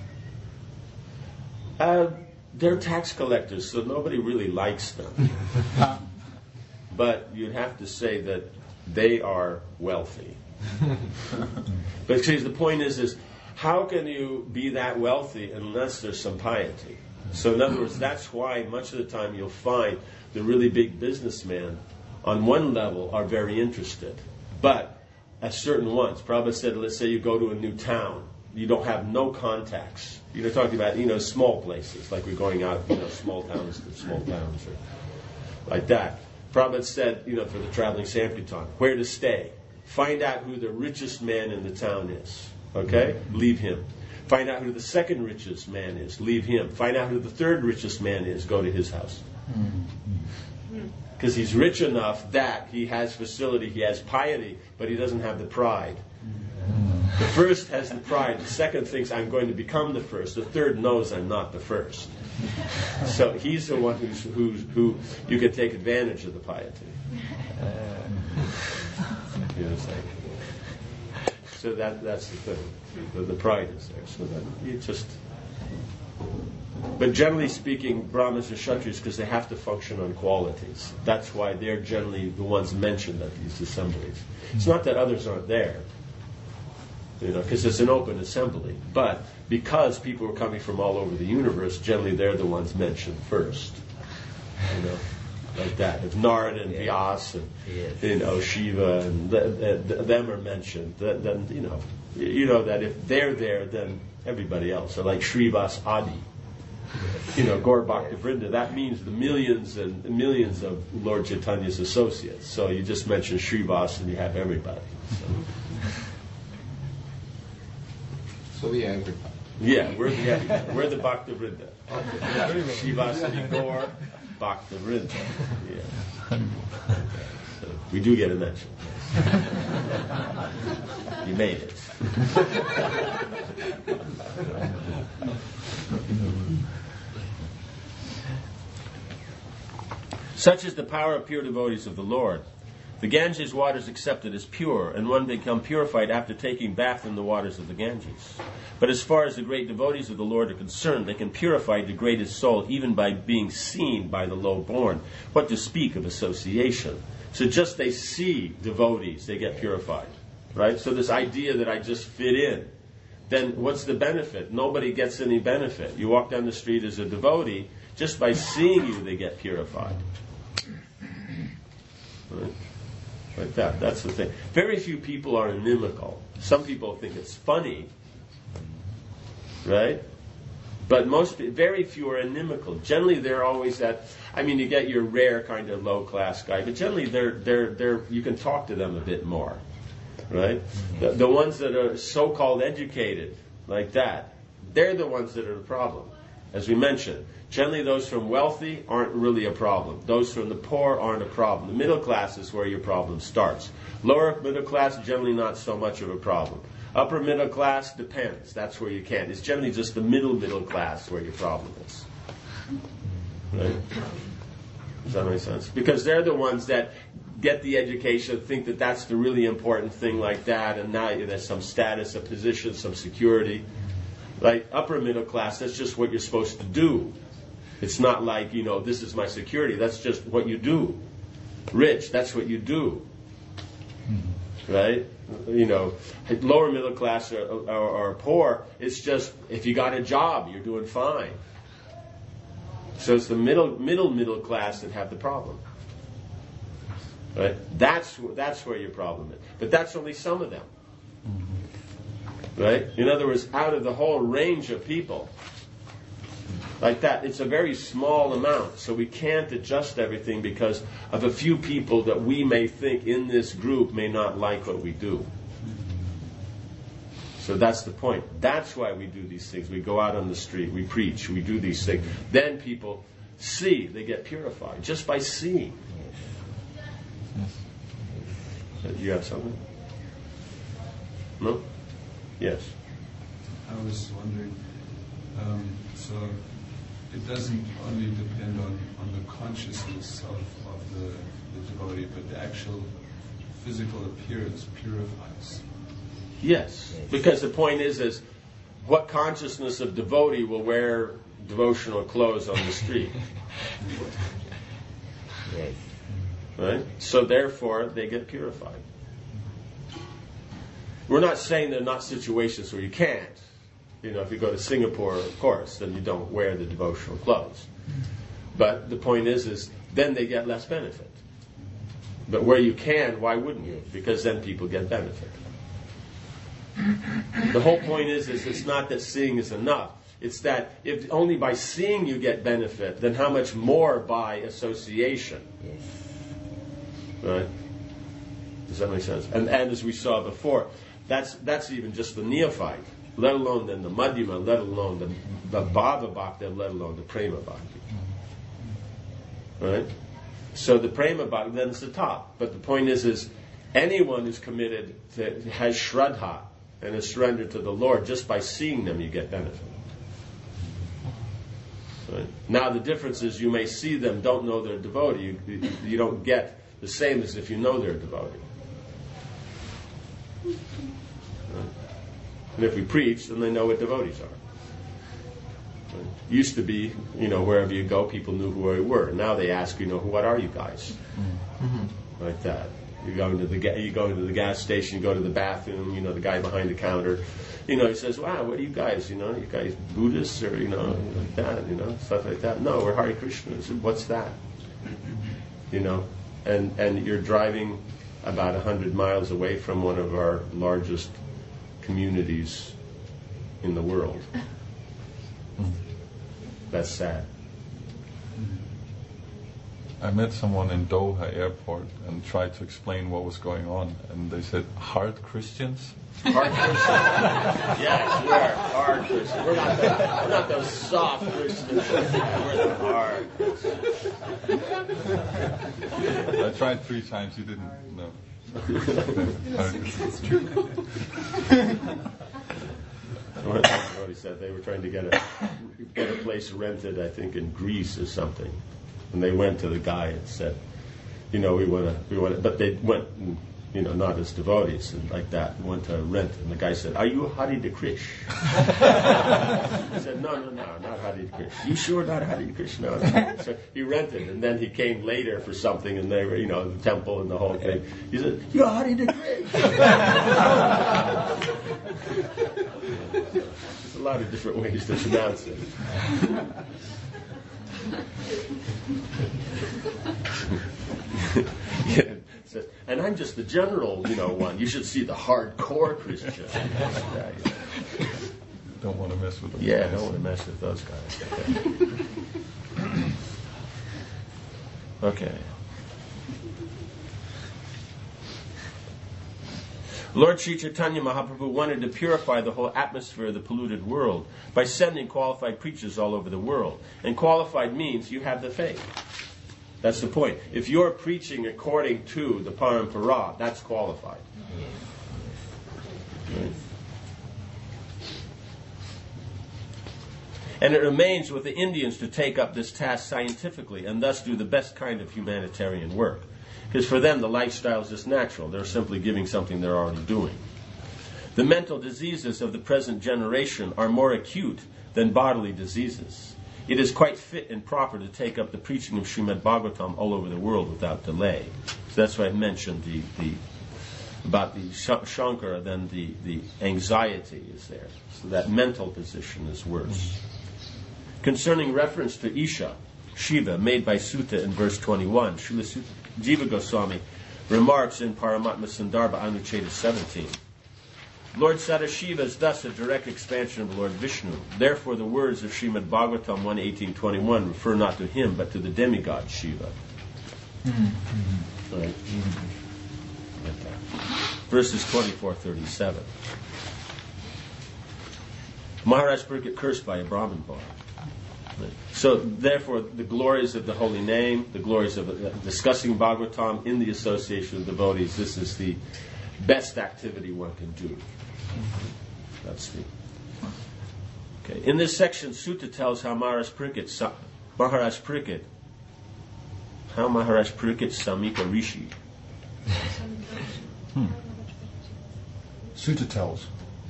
of? They're tax collectors, so nobody really likes them. But you'd have to say that they are wealthy. But see, the point is how can you be that wealthy unless there's some piety? So in other words, that's why much of the time you'll find the really big businessmen on one level are very interested. But at certain ones, Prabhupada said, let's say you go to a new town, you don't have no contacts. You're talking about, small places, like we're going out, small towns to small towns or like that. Prabhupada said, for the traveling Sankirtan, where to stay. Find out who the richest man in the town is. Okay? Leave him. Find out who the second richest man is. Leave him. Find out who the third richest man is. Go to his house. Because he's rich enough that he has facility, he has piety, but he doesn't have the pride. The first has the pride. The second thinks, I'm going to become the first. The third knows I'm not the first. So he's the one who you can take advantage of the piety. So that's the thing. The pride is there. So that you just. But generally speaking, Brahmins and Kshatriyas, because they have to function on qualities. That's why they're generally the ones mentioned at these assemblies. It's not that others aren't there, because it's an open assembly. But because people are coming from all over the universe, generally they're the ones mentioned first. Like that. If Narada and Vyas and Shiva and them are mentioned, then that if they're there, then everybody else. So like Srivas Adi, Gaur Bhakta Vrinda, that means the millions and millions of Lord Chaitanya's associates. So you just mention Srivas and you have everybody. So. So the everybody. Yeah, we're the Bhakta Vrinda. Shivasani Gaur, Bhakta Vrinda. Yeah. So we do get a mention. You made it. Such is the power of pure devotees of the Lord. The Ganges water is accepted as pure, and one become purified after taking bath in the waters of the Ganges. But as far as the great devotees of the Lord are concerned, they can purify degraded soul even by being seen by the low-born. What to speak of association? So just they see devotees, they get purified. Right? So this idea that I just fit in, then what's the benefit? Nobody gets any benefit. You walk down the street as a devotee, just by seeing you, they get purified. Right? Like that. That's the thing. Very few people are inimical. Some people think it's funny, right? But very few are inimical. Generally, they're always that. I mean, you get your rare kind of low-class guy, but generally, they're you can talk to them a bit more, right? The ones that are so-called educated, like that, they're the ones that are the problem. As we mentioned, generally those from wealthy aren't really a problem. Those from the poor aren't a problem. The middle class is where your problem starts. Lower middle class, generally not so much of a problem. Upper middle class, depends. That's where you can. It's generally just the middle class where your problem is. Right? Does that make sense? Because they're the ones that get the education, think that that's the really important thing like that, and now there's some status, a position, some security. Like upper middle class, that's just what you're supposed to do. It's not like, this is my security. That's just what you do. Rich, that's what you do. Right? Lower middle class or poor, it's just, if you got a job, you're doing fine. So it's the middle class that have the problem. Right? That's where your problem is. But that's only some of them. Right? In other words, out of the whole range of people, like that, it's a very small amount. So we can't adjust everything because of a few people that we may think in this group may not like what we do. So that's the point. That's why we do these things. We go out on the street, we preach, we do these things. Then people see, they get purified just by seeing. You have something? No? Yes. I was wondering, so it doesn't only depend on the consciousness of the devotee, but the actual physical appearance purifies. Yes, because the point is what consciousness of devotee will wear devotional clothes on the street? Yes. Right? So therefore, they get purified. We're not saying there are not situations where you can't. If you go to Singapore, of course, then you don't wear the devotional clothes. But the point is then they get less benefit. But where you can, why wouldn't you? Because then people get benefit. The whole point is it's not that seeing is enough. It's that if only by seeing you get benefit, then how much more by association? Yes. Right? Does that make sense? And as we saw before, that's even just the neophyte, let alone then the Madhyama, let alone the Bhava Bhakti, let alone the Prema Bhakti. Right? So the Prema Bhakti, then it's the top. But the point is anyone who's committed, has Shraddha, and is surrendered to the Lord, just by seeing them you get benefit. Right? Now the difference is you may see them, don't know they're a devotee. You don't get the same as if you know they're a devotee. Right? And if we preach, then they know what devotees are. Right? Used to be, wherever you go, people knew who we were. Now they ask, what are you guys? Mm-hmm. Like that. You go into the gas station, you go to the bathroom, the guy behind the counter, he says, wow, what are you guys? You guys Buddhists or, like that, stuff like that. No, we're Hare Krishna. I said, what's that? And you're driving about 100 miles away from one of our largest communities in the world. That's sad. I met someone in Doha airport and tried to explain what was going on, and they said, hard Christians? Hard Christians. Yes, we're hard Christians. We're not those soft Christians. We're the hard Christians. I tried 3 times, you didn't know. It's true. One time he said they were trying to get a place rented, I think, in Greece or something. And they went to the guy and said, we want to, but they went, not as devotees and like that, went to rent. And the guy said, are you Hari Krish? He said, no, not Hari Krish. You sure not Hari Krish? No. So he rented, and then he came later for something, and they were, the temple and the whole thing. He said, you're Hari Krish. There's a lot of different ways to pronounce it. Yeah, says, and I'm just the general, one. You should see the hardcore Christian. Don't want to mess with them. Yeah, don't want to mess with those guys. Okay. Lord Sri Chaitanya Mahaprabhu wanted to purify the whole atmosphere of the polluted world by sending qualified preachers all over the world. And qualified means you have the faith. That's the point. If you're preaching according to the parampara, that's qualified. Right. And it remains with the Indians to take up this task scientifically and thus do the best kind of humanitarian work. Because for them, the lifestyle is just natural. They're simply giving something they're already doing. The mental diseases of the present generation are more acute than bodily diseases. It is quite fit and proper to take up the preaching of Srimad Bhagavatam all over the world without delay. So that's why I mentioned about the Shankara, then the anxiety is there. So that mental position is worse. Concerning reference to Isha, Shiva, made by Sutta in verse 21, Srila Jiva Goswami remarks in Paramatma Sandarbha Anucheta 17, Lord Sadashiva is thus a direct expansion of Lord Vishnu. Therefore the words of Srimad Bhagavatam 1.18.21 refer not to him but to the demigod Shiva. Right. Verses 24-37. Maharaj Pariksit cursed by a Brahmin boy. So, therefore, the glories of the holy name, the glories of discussing Bhagavatam in the association of devotees, this is the best activity one can do. That's the... Okay. In this section, Sutta tells how Maharaj Pariksit Samika Rishi. Sutta tells.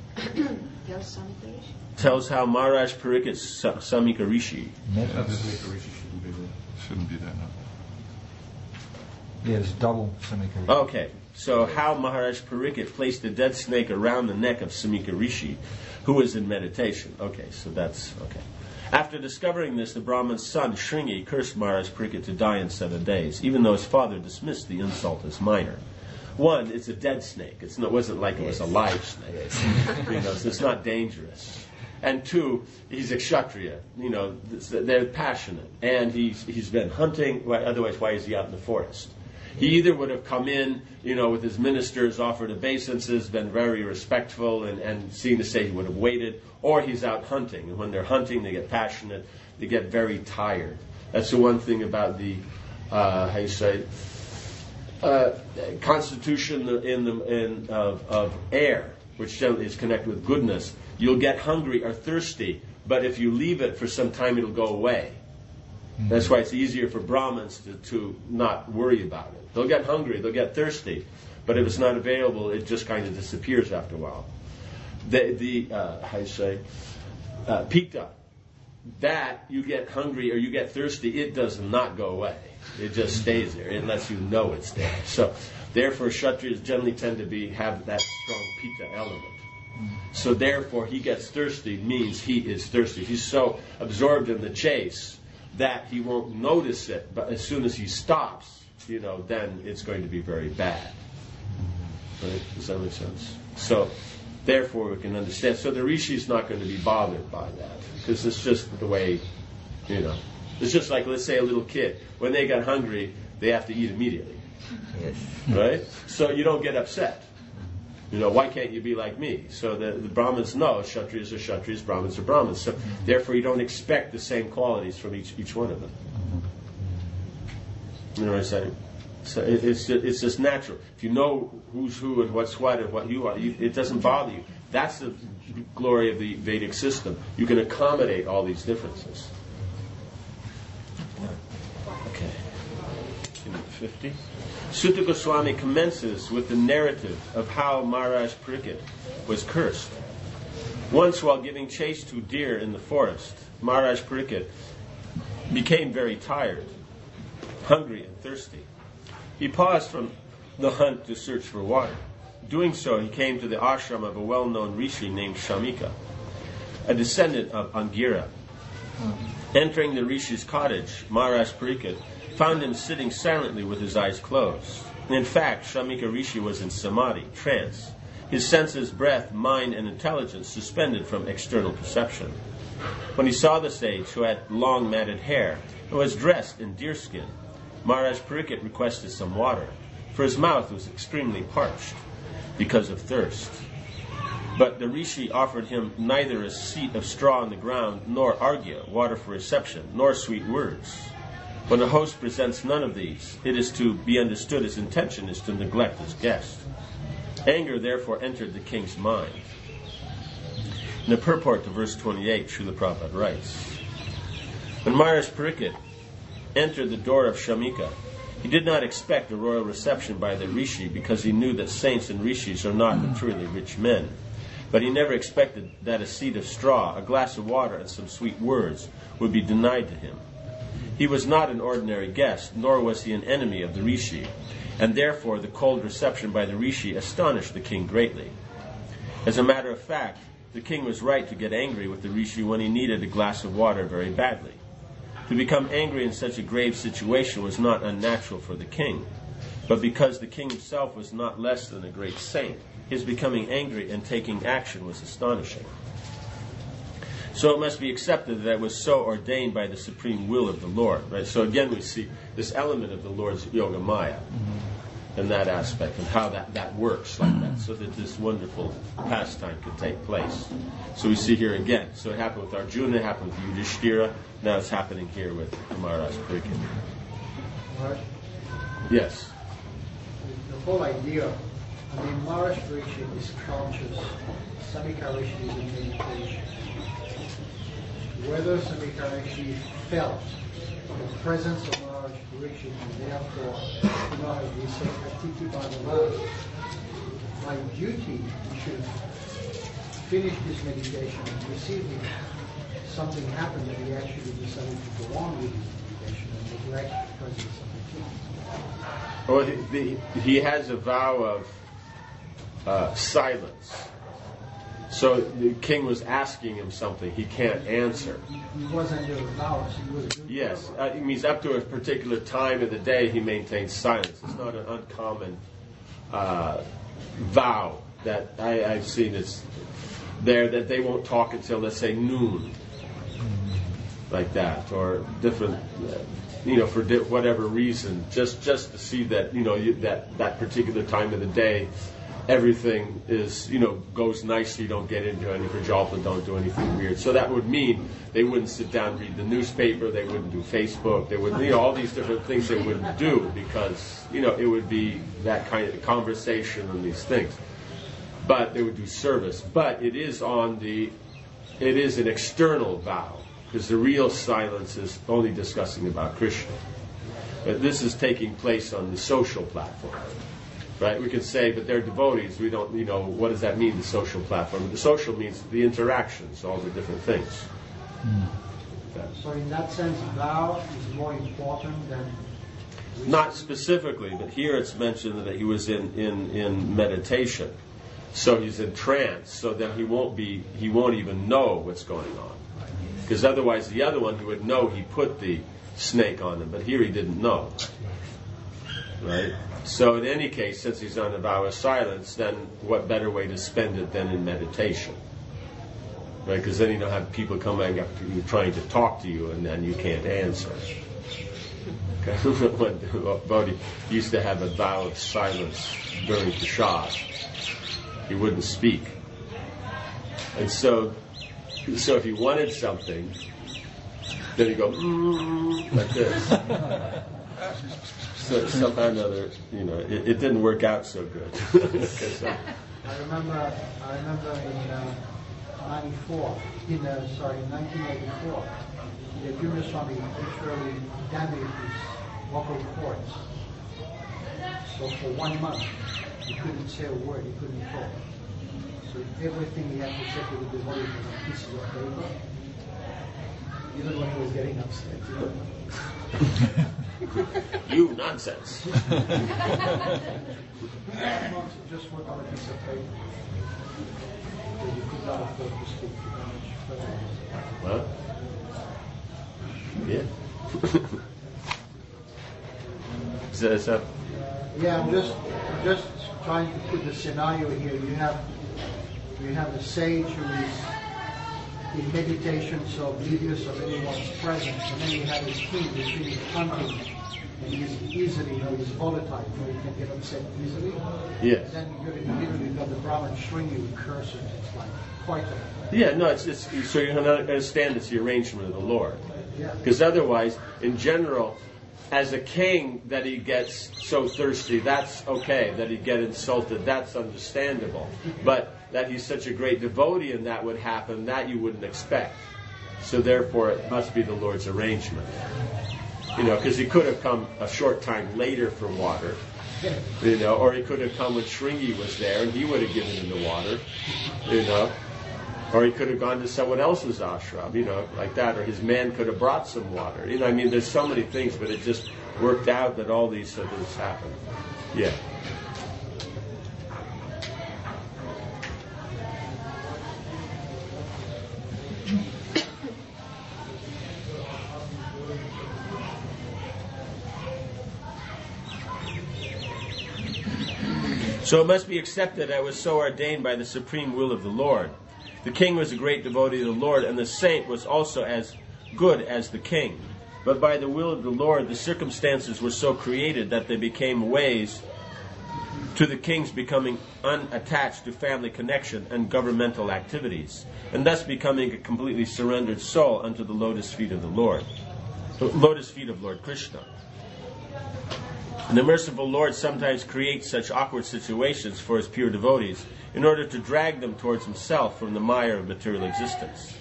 Tells how Maharaj Pariksit Samika Rishi. Shouldn't be there, no. Yeah, it's double Samika Rishi. Okay, so how Maharaj Pariksit placed a dead snake around the neck of Samika Rishi, who was in meditation. Okay, so that's okay. After discovering this, the Brahman's son, Shringi, cursed Maharaj Pariksit to die in 7 days, even though his father dismissed the insult as minor. One, it's a dead snake. It wasn't like it was a live snake. So it's not dangerous. And two, he's a Kshatriya. They're passionate. And he's been hunting. Otherwise, why is he out in the forest? He either would have come in, with his ministers, offered obeisances, been very respectful, and seen to say he would have waited, or he's out hunting. And when they're hunting, they get passionate, they get very tired. That's the one thing about the, constitution of air, which generally is connected with goodness. You'll get hungry or thirsty, but if you leave it for some time, it'll go away. That's why it's easier for Brahmins to not worry about it. They'll get hungry, they'll get thirsty, but if it's not available, it just kind of disappears after a while. Pitta, that you get hungry or you get thirsty, it does not go away. It just stays there. It lets you know it's there. So, therefore, Kshatriyas generally tend to have that strong Pitta element. So, therefore, he gets thirsty means he is thirsty. He's so absorbed in the chase that he won't notice it, but as soon as he stops, then it's going to be very bad. Right? Does that make sense? So, therefore, we can understand. So the Rishi's not going to be bothered by that, because it's just the way, It's just like, let's say, a little kid. When they get hungry, they have to eat immediately. Yes. Right? So you don't get upset. Why can't you be like me? So the Brahmins know Kshatriyas are Kshatriyas, Brahmins are Brahmins. So therefore you don't expect the same qualities from each one of them. You know what I'm saying? So it's just natural. If you know who's who and what's what and what you are, it doesn't bother you. That's the glory of the Vedic system. You can accommodate all these differences. Okay. 50. Sutta Goswami commences with the narrative of how Maharaj Parikshit was cursed. Once while giving chase to deer in the forest, Maharaj Parikshit became very tired, hungry and thirsty. He paused from the hunt to search for water. Doing so, he came to the ashram of a well-known rishi named Shamika, a descendant of Angira. Entering the rishi's cottage, Maharaj Parikshit found him sitting silently with his eyes closed. In fact, Shamika Rishi was in samadhi, trance, his senses, breath, mind, and intelligence suspended from external perception. When he saw the sage, who had long matted hair and was dressed in deerskin, Maharaj Parikshit requested some water, for his mouth was extremely parched because of thirst. But the rishi offered him neither a seat of straw on the ground, nor arghya, water for reception, nor sweet words. When a host presents none of these, it is to be understood his intention is to neglect his guest. Anger therefore entered the king's mind. In the purport to verse 28, Srila Prabhupada writes, when Maharaj Parikshit entered the door of Shamika, he did not expect a royal reception by the rishi because he knew that saints and rishis are not materially rich men. But he never expected that a seat of straw, a glass of water, and some sweet words would be denied to him. He was not an ordinary guest, nor was he an enemy of the rishi, and therefore the cold reception by the rishi astonished the king greatly. As a matter of fact, the king was right to get angry with the rishi when he needed a glass of water very badly. To become angry in such a grave situation was not unnatural for the king, but because the king himself was not less than a great saint, his becoming angry and taking action was astonishing. So it must be accepted that it was so ordained by the supreme will of the Lord. Right? So again we see this element of the Lord's Yoga Maya in that aspect and how that works like that, so that this wonderful pastime could take place. So we see here again. So it happened with Arjuna, it happened with Yudhishthira, now it's happening here with Maharaj Parikshit. Yes? The whole idea, Maharaj Parikshit is conscious, Samika Rishi is in meditation. Whether Samika Rishi felt the presence of Maharaj Parikshit and therefore, as we say, Atiti Bhagavan, my duty should finish this meditation and receive him. Something happened that he actually decided to go on with his meditation and neglect the presence of the king. Well, he has a vow of silence. So the king was asking him something he can't answer. He was under a vow. Yes, it means up to a particular time of the day he maintains silence. It's not an uncommon vow that I've seen. It's there that they won't talk until, let's say, noon, like that, or different, for whatever reason, just to see that that particular time of the day, everything is goes nicely. Don't get into any prajalpa, don't do anything weird. So that would mean they wouldn't sit down and read the newspaper. They wouldn't do Facebook. They wouldn't, all these different things they wouldn't do because it would be that kind of conversation and these things. But they would do service. But it is an external vow, because the real silence is only discussing about Krishna. But this is taking place on the social platform. Right? We could say, but they're devotees. We don't, what does that mean, the social platform? The social means the interactions, all the different things. So in that sense, vow is more important than... Not specifically, but here it's mentioned that he was in meditation. So he's in trance, so then he won't even know what's going on. Because otherwise the other one, he would know he put the snake on him, but here he didn't know. Right? So in any case, since he's on a vow of silence, then what better way to spend it than in meditation? right? Because then you don't have people coming up to you trying to talk to you, and then you can't answer. Okay? When Bodhi used to have a vow of silence during Prasad, he wouldn't speak. And so if he wanted something, then he'd go, like this. So somehow or another, it didn't work out so good. I remember in 1984, the Junior Swami literally damaged his vocal cords. So for 1 month, he couldn't say a word, he couldn't talk. So everything he had to say to the devotees was on pieces of paper, even when he was getting upset. You nonsense. Just work on a piece of paper. Because you could not afford to speak too much. Well, yeah. So, yeah, I'm just trying to put the scenario here. You have a sage who is in meditation, so oblivious of anyone's presence, and then you have his king who's really hunting, and he's volatile, he can get upset easily. Yes. And then you've got the Brahman Shringi with curses. It's like quite a... Yeah, no, it's so you understand it's the arrangement of the Lord. Yeah. Because otherwise, in general, as a king, that he gets so thirsty, that's okay. That he'd get insulted, that's understandable. But that he's such a great devotee and that would happen, that you wouldn't expect. So therefore, it must be the Lord's arrangement. Because he could have come a short time later for water, or he could have come when Shringi was there and he would have given him the water, or he could have gone to someone else's ashram, like that, or his man could have brought some water. There's so many things, but it just worked out that all these things happened. Yeah. So it must be accepted that it was so ordained by the supreme will of the Lord. The king was a great devotee of the Lord, and the saint was also as good as the king. But by the will of the Lord, the circumstances were so created that they became ways to the king's becoming unattached to family connection and governmental activities, and thus becoming a completely surrendered soul unto the lotus feet of the Lord, the lotus feet of Lord Krishna. And the merciful Lord sometimes creates such awkward situations for his pure devotees in order to drag them towards himself from the mire of material existence.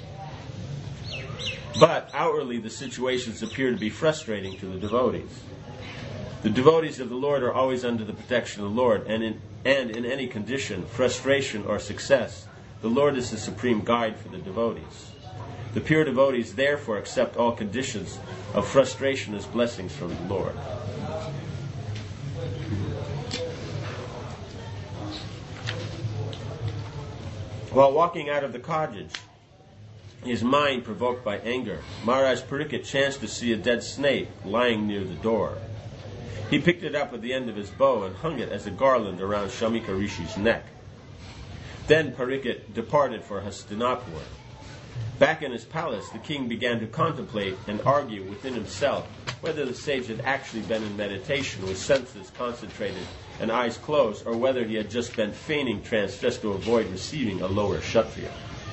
But outwardly the situations appear to be frustrating to the devotees. The devotees of the Lord are always under the protection of the Lord, and in any condition, frustration or success, the Lord is the supreme guide for the devotees. The pure devotees therefore accept all conditions of frustration as blessings from the Lord. While walking out of the cottage, his mind provoked by anger, Maharaj Parikshit chanced to see a dead snake lying near the door. He picked it up with the end of his bow and hung it as a garland around Shamika Rishi's neck. Then Parikshit departed for Hastinapur. Back in his palace, the king began to contemplate and argue within himself whether the sage had actually been in meditation with senses concentrated and eyes closed, or whether he had just been feigning trance just to avoid receiving a lower kshatriya.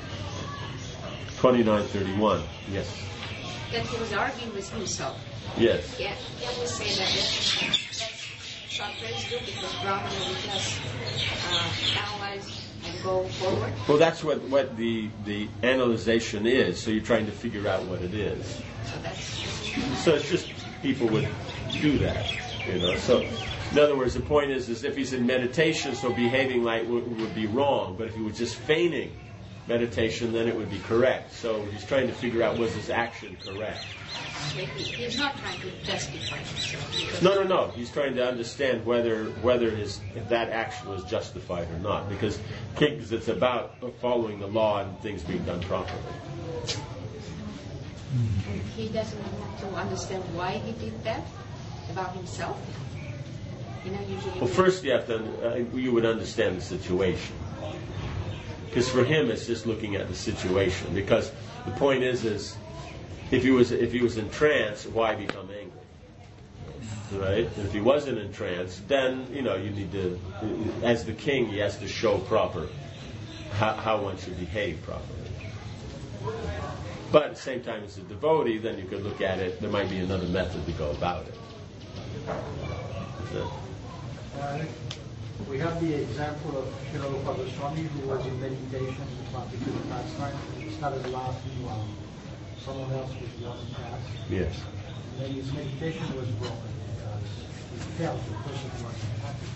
29:31. Yes. That he was arguing with himself. Yes. Can we say that kshatriyas do because Brahmana would just analyze and go forward? Well, that's what the analyzation is. So you're trying to figure out what it is. So it's just people would do that, So in other words, the point is if he's in meditation, so behaving like would be wrong. But if he was just feigning meditation, then it would be correct. So he's trying to figure out, was his action correct? He's not trying to justify himself. No. He's trying to understand whether that action was justified or not. Because it's about following the law and things being done properly. He doesn't want to understand why he did that about himself. Usually. Well, first you would understand the situation. Because for him, it's just looking at the situation. Because the point is if he was in trance, why become angry? Right? And if he wasn't in trance, then you need to, as the king, he has to show proper how one should behave properly. But at the same time, as a devotee, then you could look at it. There might be another method to go about it. We have the example of Srila Rupa Goswami, who was in meditation because of pastime. He started laughing while someone else was walking past. Yes. And then his meditation was broken because he felt the person wasn't happy.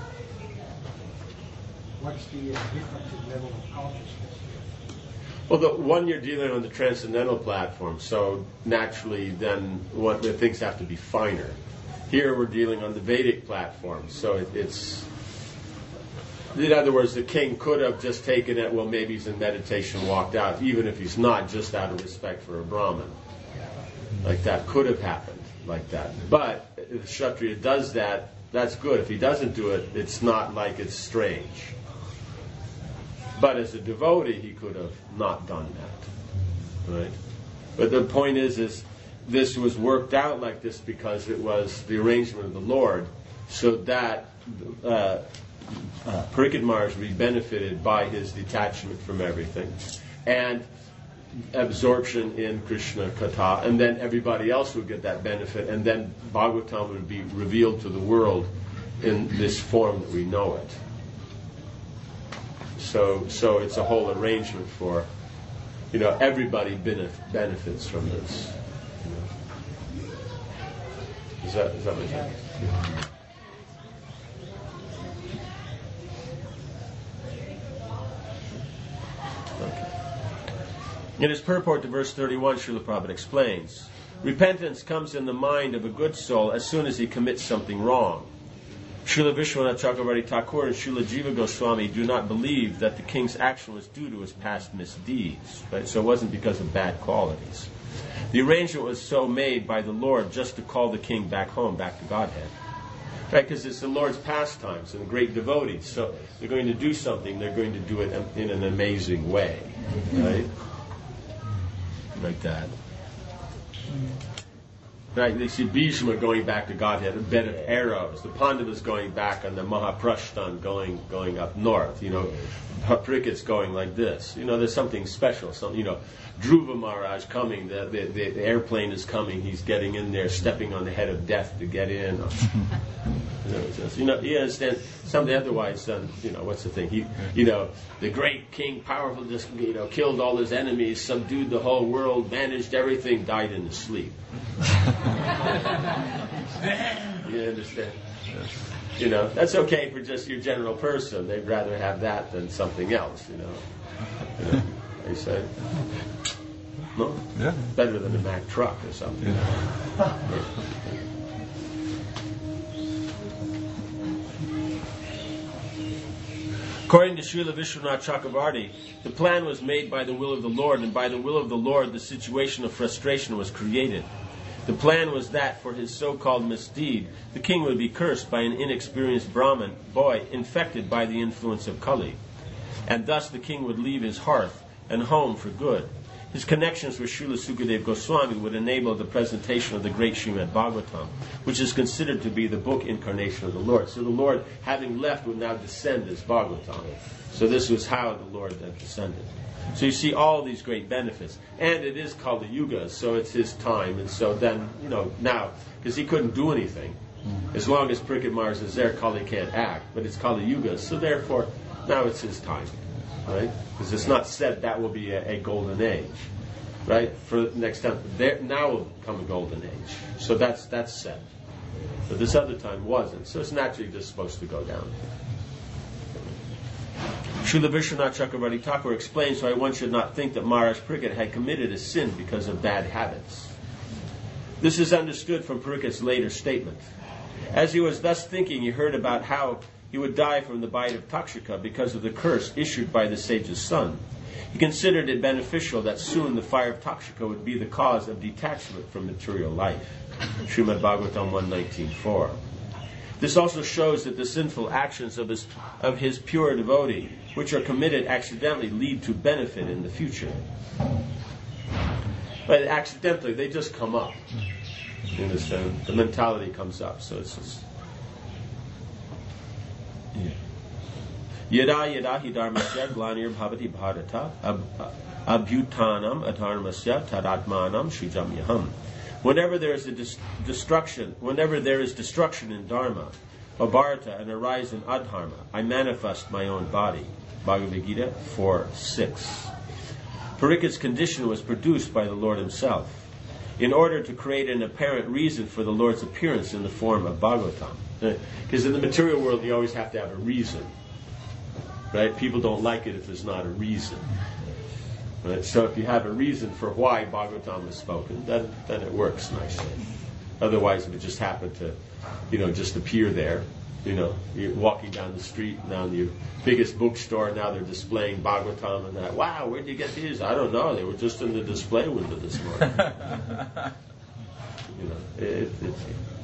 What's the difference in level of consciousness? Well, the one you're dealing on the transcendental platform, so naturally then the things have to be finer. Here we're dealing on the Vedic platform, so it's... In other words, the king could have just taken it, well, maybe he's in meditation, walked out, even if he's not, just out of respect for a Brahmin. Like that could have happened, like that. But if the Kshatriya does that, that's good. If he doesn't do it, it's not like it's strange. But as a devotee, he could have not done that. Right? But the point is this was worked out like this because it was the arrangement of the Lord, so that Parikshit Maharaj would be benefited by his detachment from everything and absorption in Krishna Katha, and then everybody else would get that benefit, and then Bhagavatam would be revealed to the world in this form that we know it. So it's a whole arrangement for, everybody benefits from this. Is that what you're saying? In his purport to verse 31, Srila Prabhupada explains, repentance comes in the mind of a good soul as soon as he commits something wrong. Srila Vishwanath Chakravarti Thakur and Srila Jiva Goswami do not believe that the king's action was due to his past misdeeds, right? So it wasn't because of bad qualities. The arrangement was so made by the Lord just to call the king back home, back to Godhead. Right? Because it's the Lord's pastimes and great devotees. So they're going to do something, they're going to do it in an amazing way. Right? Like that. Right, they see Bhishma going back to Godhead, a bed of arrows. The Pandavas going back on the Mahaprashtan going up north. Parikshit's going like this. There's something special. Dhruva Maharaj coming. The airplane is coming. He's getting in there, stepping on the head of death to get in. You understand? Something otherwise done. What's the thing? The great king, powerful, just killed all his enemies, subdued the whole world, managed everything, died in his sleep. You understand? That's okay for just your general person. They'd rather have that than something else. They say, no, yeah, better than a Mack truck or something. Yeah. According to Srila Vishwanath Chakravarti, the plan was made by the will of the Lord, and by the will of the Lord the situation of frustration was created. The plan was that for his so-called misdeed, the king would be cursed by an inexperienced Brahmin boy infected by the influence of Kali, and thus the king would leave his hearth and home for good. His connections with Srila Sukadeva Goswami would enable the presentation of the great Srimad Bhagavatam, which is considered to be the book incarnation of the Lord. So the Lord, having left, would now descend as Bhagavatam. So this was how the Lord then descended. So you see all these great benefits. And it is Kali Yuga, so it's his time. And so then, now, because he couldn't do anything. As long as Parikshit Maharaj is there, Kali can't act. But it's Kali Yuga, so therefore, now it's his time. Right? Because it's not said that will be a golden age. Right? For next time. Now will come a golden age. So that's said. But this other time wasn't. So it's naturally just supposed to go down. Srila Vishwanath Chakravarti Thakur explains why one should not think that Maharaj Parikshit had committed a sin because of bad habits. This is understood from Parikshit's later statement. As he was thus thinking, he heard about how he would die from the bite of Takshaka because of the curse issued by the sage's son. He considered it beneficial that soon the fire of Takshaka would be the cause of detachment from material life. Srimad Bhagavatam 119.4. This also shows that the sinful actions of his pure devotee which are committed accidentally lead to benefit in the future. But accidentally, they just come up. You understand? The mentality comes up. So it's just... Yada yada hi dharmasya glanir bhavati bharata abhutanam adharmasya tadatmanam shrijamyaham. Whenever there is destruction in dharma, Bharata, and arise in adharma, I manifest my own body. Bhagavad Gita 4:6. Parikit's condition was produced by the Lord himself, in order to create an apparent reason for the Lord's appearance in the form of Bhagavatam. Because in the material world, you always have to have a reason. Right? People don't like it if there's not a reason. Right? So if you have a reason for why Bhagavatam is spoken, then it works nicely. Otherwise, it would just happen to, just appear there. You're walking down the street, now in the biggest bookstore, now they're displaying Bhagavatam and that. Wow, where'd you get these? I don't know. They were just in the display window this morning. It's...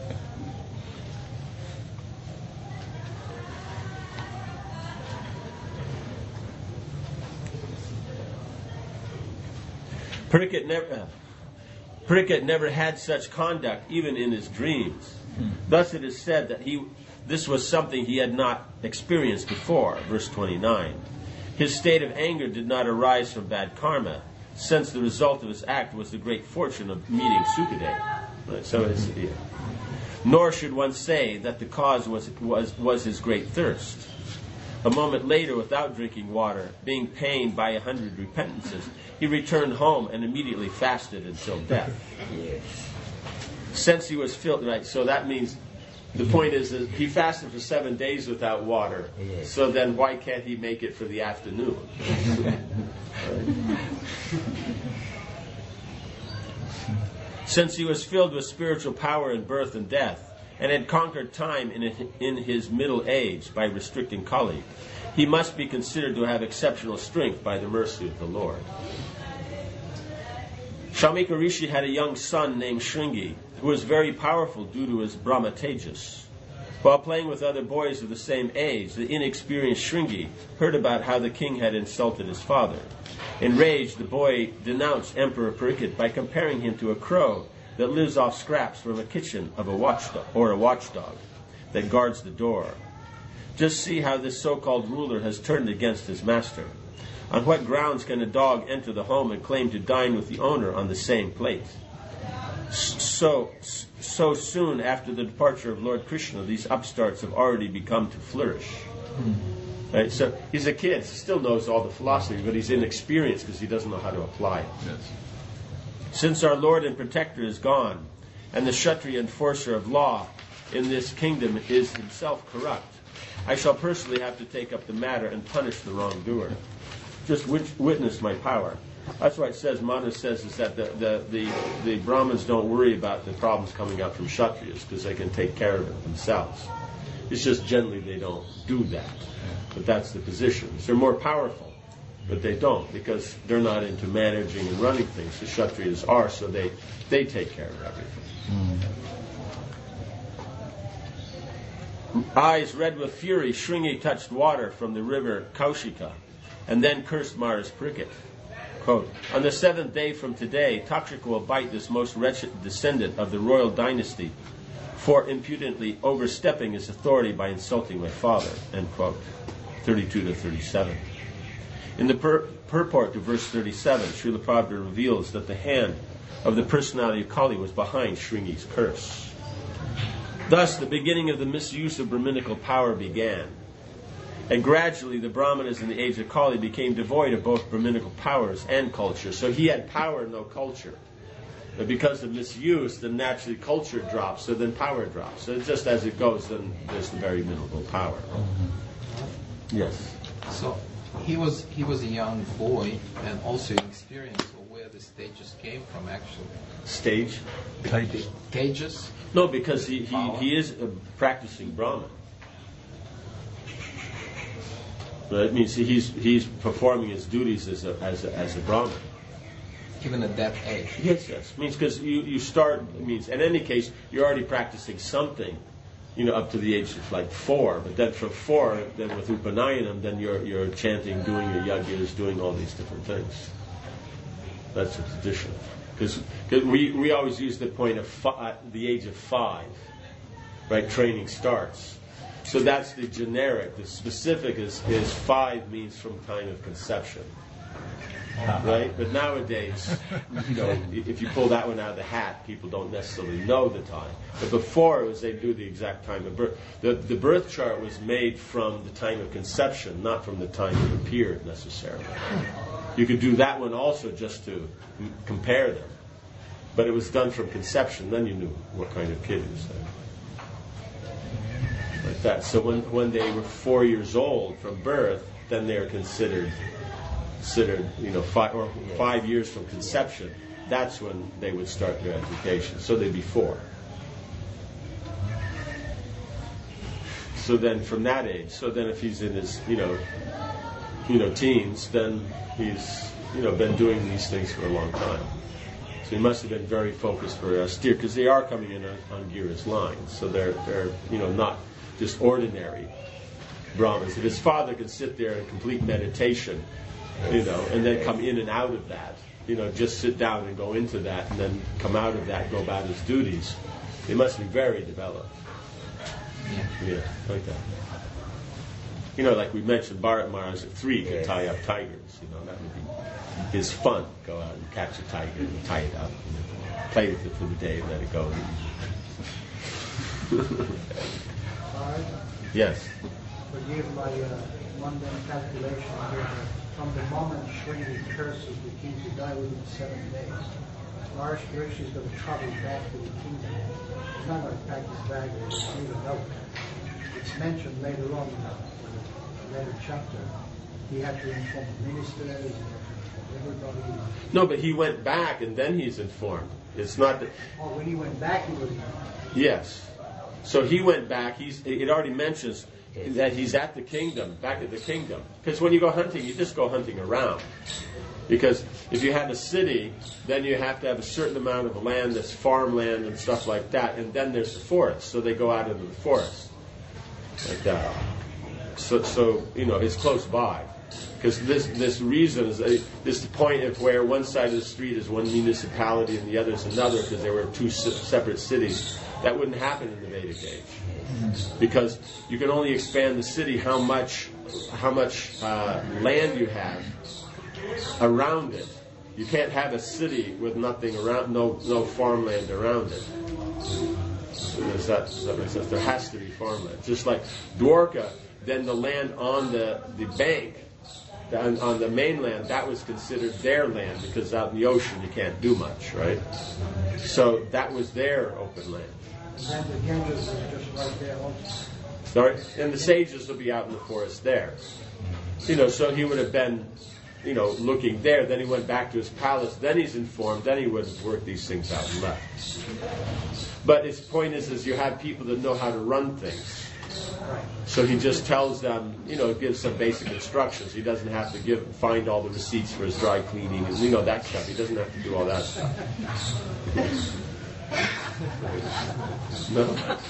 Parikit never had such conduct, even in his dreams. Thus it is said that this was something he had not experienced before. Verse 29. His state of anger did not arise from bad karma, since the result of his act was the great fortune of meeting Sukadeva. Right, so it's... Yeah. Nor should one say that the cause was his great thirst. A moment later, without drinking water, being pained by 100 repentances, he returned home and immediately fasted until death. Yes. Since he was filled, right? So that means the point is that he fasted for 7 days without water. Yes. So then, why can't he make it for the afternoon? Since he was filled with spiritual power in birth and death, and had conquered time in his middle age by restricting Kali, he must be considered to have exceptional strength by the mercy of the Lord. Shamika Rishi had a young son named Shringi, who was very powerful due to his Brahma Tejas. While playing with other boys of the same age, the inexperienced Shringi heard about how the king had insulted his father. Enraged, the boy denounced Emperor Parikit by comparing him to a crow that lives off scraps from a kitchen of a watchdog that guards the door. Just see how this so-called ruler has turned against his master. On what grounds can a dog enter the home and claim to dine with the owner on the same plate? So soon after the departure of Lord Krishna, these upstarts have already begun to flourish. Right? So he's a kid, he still knows all the philosophy, but he's inexperienced because he doesn't know how to apply it. Yes. Since our Lord and Protector is gone, and the Kshatriya enforcer of law in this kingdom is himself corrupt, I shall personally have to take up the matter and punish the wrongdoer. Just witness my power. That's why it says, Manu says, is that the Brahmins don't worry about the problems coming up from Kshatriyas because they can take care of it themselves. It's just generally they don't do that. But that's the position. They're more powerful. But they don't, because they're not into managing and running things. The Kshatriyas are, so they take care of everything. Eyes red with fury, Shringi touched water from the river Kaushika, and then cursed Mars Parikit. Quote, on the 7th day from today, Takshika will bite this most wretched descendant of the royal dynasty for impudently overstepping his authority by insulting my father. End quote. 32 to 37. In the purport to verse 37, Srila Prabhupada reveals that the hand of the personality of Kali was behind Shringi's curse. Thus, the beginning of the misuse of Brahminical power began. And gradually, the Brahmanas in the age of Kali became devoid of both Brahminical powers and culture. So he had power, no culture. But because of misuse, then naturally culture drops, so then power drops. So just as it goes, then there's the very minimal power. Yes. So he was a young boy and also inexperienced of where the stages came from actually. Stage? Cages? No, because he is a practicing Brahmin. That means he's performing his duties as a Brahmin. Even at that age? Yes. It means because you start, it means in any case, you're already practicing something up to the age of like 4. But then from 4, then with Upanayanam, then you're chanting, doing your yagyas, doing all these different things. That's the tradition. Because we always use the point of the age of 5, right? Training starts. So that's the generic. The specific is 5 means from time of conception. Right? But nowadays, if you pull that one out of the hat, people don't necessarily know the time. But before, it was they knew the exact time of birth. The birth chart was made from the time of conception, not from the time it appeared necessarily. You could do that one also just to compare them. But it was done from conception, then you knew what kind of kid he was like that. So when they were 4 years old from birth, then they were considered 5 years from conception. That's when they would start their education. So they'd be 4. So then from that age, if he's in his teens, then he's been doing these things for a long time. So he must have been very focused, very austere, because they are coming in on Gira's line. So they're not just ordinary Brahmins. If his father could sit there in complete meditation, and then come in and out of that, just sit down and go into that, and then come out of that, go about his duties, he must be very developed. Yeah, like that. Like we mentioned, Bharat Maharaj at 3 could tie up tigers. That would be his fun. Go out and catch a tiger and tie it up, and play with it for the day and let it go. Yes. Forgive my mundane calculation here. From the moment Shringi curses the king to die within 7 days, Maharaj Rishi is going to travel back to the kingdom. He's not going to pack his bag or receive a note. It's mentioned later on in the later chapter. He had to inform the ministers, he had to inform everybody. No, but he went back and then he's informed. It's not that. Oh, when he went back, he was informed. Yes. So he went back. It already mentions that he's at the kingdom, back at the kingdom. Because when you go hunting, you just go hunting around. Because if you have a city, then you have to have a certain amount of land that's farmland and stuff like that, and then there's the forest. So they go out into the forest like that. So it's close by. Because this reason is this point of where one side of the street is one municipality and the other is another, because there were 2 separate cities. That wouldn't happen in the Vedic age, because you can only expand the city how much land you have around it. You can't have a city with nothing around, no farmland around it. Does that make sense? There has to be farmland. Just like Dwarka, then the land on the bank, on the mainland, that was considered their land, because out in the ocean you can't do much, right? So that was their open land. And the Ganges is just right there also. Sorry? And the sages will be out in the forest there. So he would have been, looking there. Then he went back to his palace. Then he's informed. Then he would have worked these things out and left. But his point is you have people that know how to run things. So he just tells them, gives some basic instructions. He doesn't have to find all the receipts for his dry cleaning and that stuff. He doesn't have to do all that stuff. No.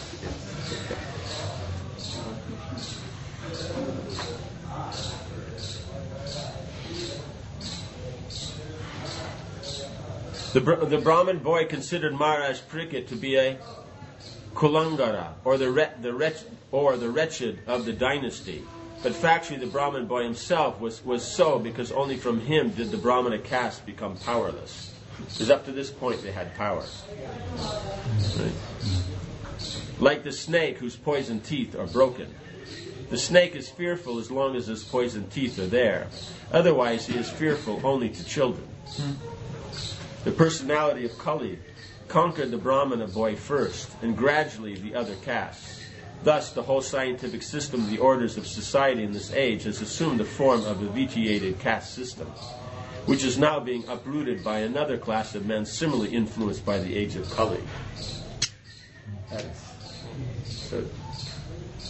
The Brahmin boy considered Maharaj Parikshit to be a Kulangara, or the wretched of the dynasty. But factually, the Brahmin boy himself was so, because only from him did the Brahmana caste become powerless. Because up to this point they had power. Right? Like the snake whose poison teeth are broken. The snake is fearful as long as his poison teeth are there. Otherwise, he is fearful only to children. The personality of Kali conquered the Brahmana boy first, and gradually the other castes. Thus, the whole scientific system of the orders of society in this age has assumed the form of a vitiated caste system, which is now being uprooted by another class of men similarly influenced by the age of Kali.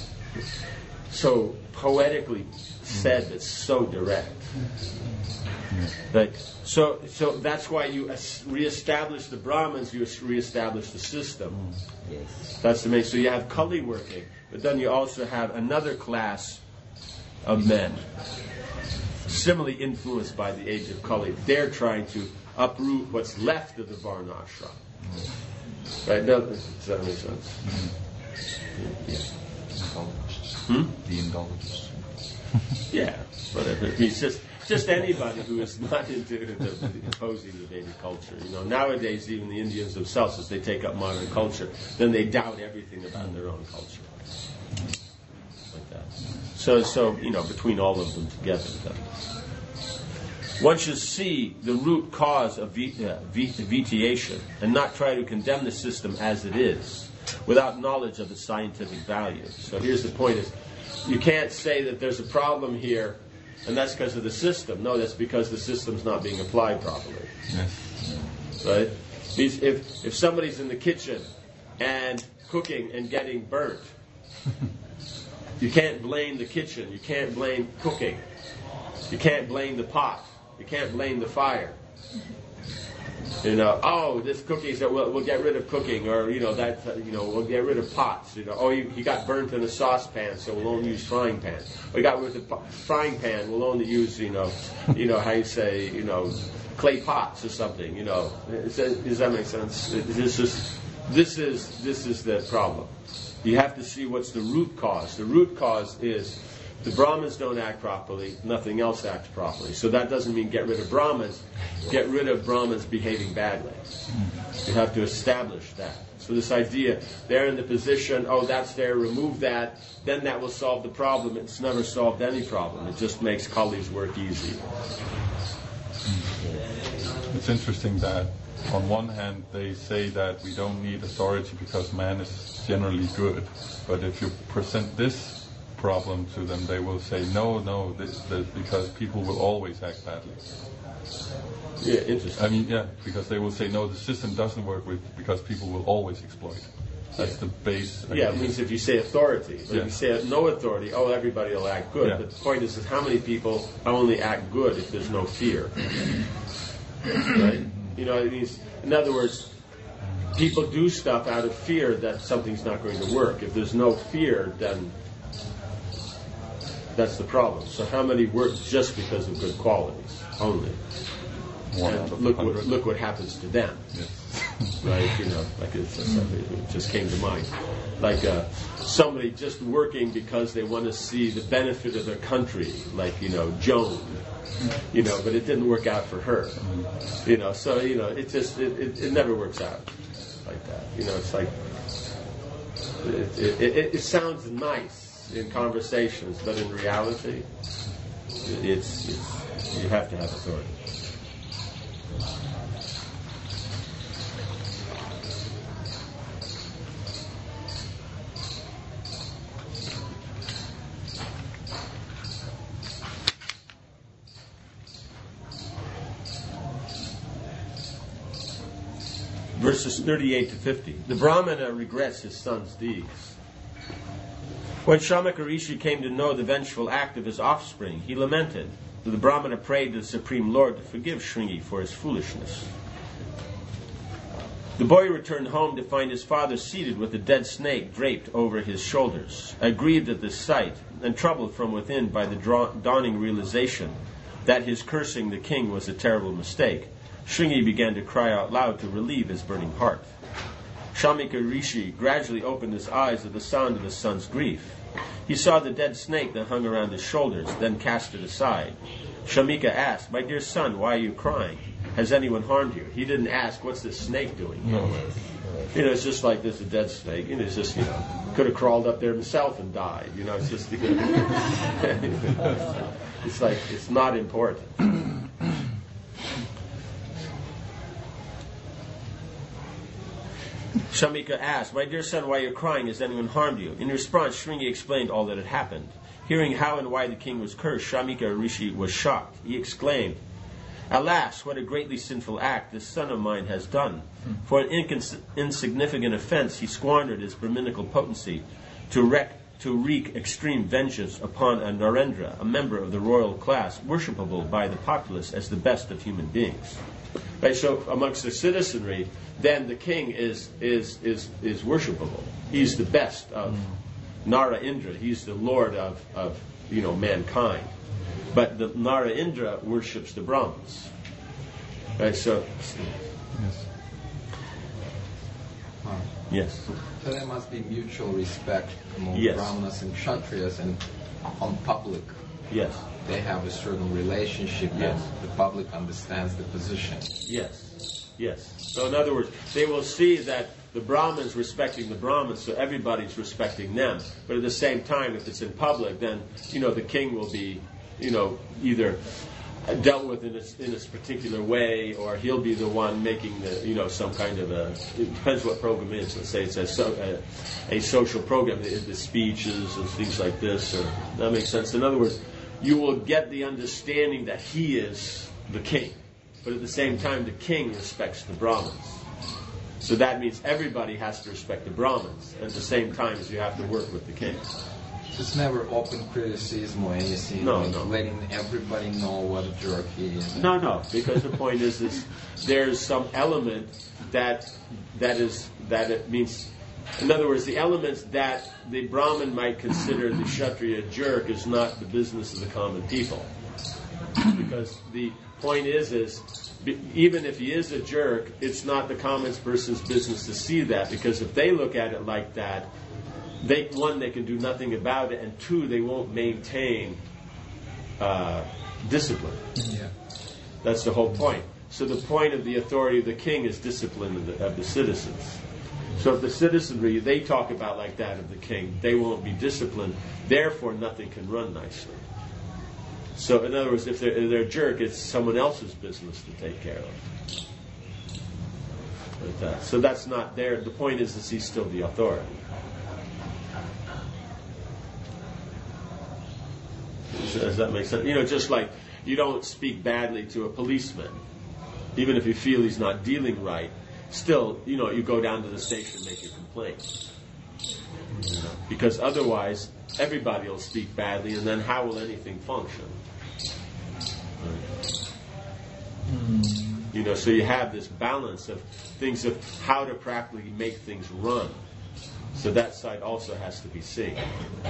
So poetically said, but so direct. Right. So that's why you reestablish the Brahmins, you reestablish the system. Yes. That's the main. So you have Kali working, but then you also have another class of men, similarly influenced by the age of Kali. They're trying to uproot what's left of the Varnashram. Right? Now, does that make sense? Yeah. The indulgence. Yeah, whatever. It's just anybody who is not into imposing the Vedic culture. Nowadays, even the Indians themselves, as they take up modern culture, then they doubt everything about their own culture. Like that. So between all of them together. One should see the root cause of vitiation and not try to condemn the system as it is, without knowledge of its scientific value. So here's the point: is you can't say that there's a problem here, and that's because of the system. No, that's because the system's not being applied properly. Yes. Right? If somebody's in the kitchen and cooking and getting burnt, you can't blame the kitchen. You can't blame cooking. You can't blame the pot. You can't blame the fire. This cookies that we'll get rid of cooking, or we'll get rid of pots. He got burnt in a saucepan, so we'll only use frying pan. We got rid of the frying pan, we'll only use how you say clay pots or something. Does that make sense? This is the problem. You have to see what's the root cause. The root cause is the Brahmins don't act properly, nothing else acts properly. So that doesn't mean get rid of Brahmins. Get rid of Brahmins behaving badly. You have to establish that. So this idea, they're in the position, that's there, remove that, then that will solve the problem. It's never solved any problem. It just makes Kali's work easy. It's interesting that on one hand they say that we don't need authority because man is generally good. But if you present this problem to them, they will say no, this because people will always act badly. Yeah, interesting. Because they will say no, the system doesn't work because people will always exploit. That's the base. Yeah, it means if you say authority, but if you say no authority, everybody will act good. Yeah. But the point is how many people only act good if there's no fear? Right? It means, in other words, people do stuff out of fear that something's not going to work. If there's no fear, then that's the problem. So how many work just because of good qualities only? And look what happens to them. Yes. Right? Like it just came to mind. Like somebody just working because they want to see the benefit of their country, like Joan. But it didn't work out for her. So it never works out like that. It's like it sounds nice in conversations, but in reality, it's you have to have authority. Verses 38 to 50. The Brahmana regrets his son's deeds. When Shamaka Rishi came to know the vengeful act of his offspring, he lamented. The Brahmana prayed to the Supreme Lord to forgive Shringi for his foolishness. The boy returned home to find his father seated with a dead snake draped over his shoulders. Aggrieved at this sight, and troubled from within by the dawning realization that his cursing the king was a terrible mistake, Shringi began to cry out loud to relieve his burning heart. Shamika Rishi gradually opened his eyes at the sound of his son's grief. He saw the dead snake that hung around his shoulders, then cast it aside. Shamika asked, "My dear son, why are you crying? Has anyone harmed you?" He didn't ask, "What's this snake doing?" No. It's just like there's a dead snake. It's just, could have crawled up there himself and died. It's just, it's like, it's not important. Shamika asked, "My dear son, why are you crying? Has anyone harmed you?" In response, Shringi explained all that had happened. Hearing how and why the king was cursed, Shamika Rishi was shocked. He exclaimed, "Alas, what a greatly sinful act this son of mine has done. For an insignificant offense, he squandered his Brahminical potency to wreak to wreak extreme vengeance upon a Narendra, a member of the royal class, worshipable by the populace as the best of human beings. Right, so amongst the citizenry, then the king is worshipable. He's the best of Nara Indra. He's the lord of mankind. But the Nara Indra worships the Brahmins. Right, so Yes. yes. So there must be mutual respect among Yes. Brahmanas and Kshatriyas, and on public Yes. they have a certain relationship, Yes. and the public understands the position. Yes. Yes. So in other words, they will see that the Brahmins respecting the Brahmins, so everybody's respecting them. But at the same time, if it's in public, then the king will be either dealt with in a particular way, or he'll be the one making the some kind of it depends what program it is. Let's say it's a social program, the speeches and things like this, or that makes sense. In other words, you will get the understanding that he is the king, but at the same time the king respects the Brahmins. So that means everybody has to respect the Brahmins, and at the same time as you have to work with the king. It's never open criticism or anything. No. Letting everybody know what a jerk he is. No, because the point is there's some element that it means. In other words, the elements that the Brahmin might consider the Kshatriya jerk is not the business of the common people. Because the point is even if he is a jerk, it's not the common person's business to see that, because if they look at it like that, they can do nothing about it, and two, they won't maintain discipline. Yeah. That's the whole point. So the point of the authority of the king is discipline of the citizens. So if the citizenry, they talk about like that of the king, they won't be disciplined, therefore nothing can run nicely. So in other words, if they're a jerk, it's someone else's business to take care of. Like that. So that's not there. The point is he's still the authority. Does that make sense? Just like you don't speak badly to a policeman, even if you feel he's not dealing right. Still, you go down to the station and make your complaint. Because otherwise, everybody will speak badly, and then how will anything function? So you have this balance of things of how to practically make things run. So that side also has to be seen.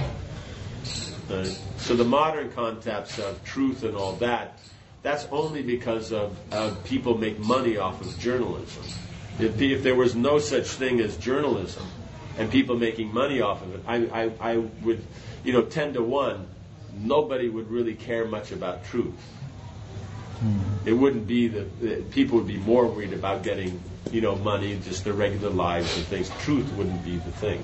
So the modern concepts of truth and all that, that's only because of people make money off of journalism. If there was no such thing as journalism and people making money off of it, I would, 10 to 1, nobody would really care much about truth. It wouldn't be people would be more worried about getting, money, just their regular lives and things. Truth wouldn't be the thing.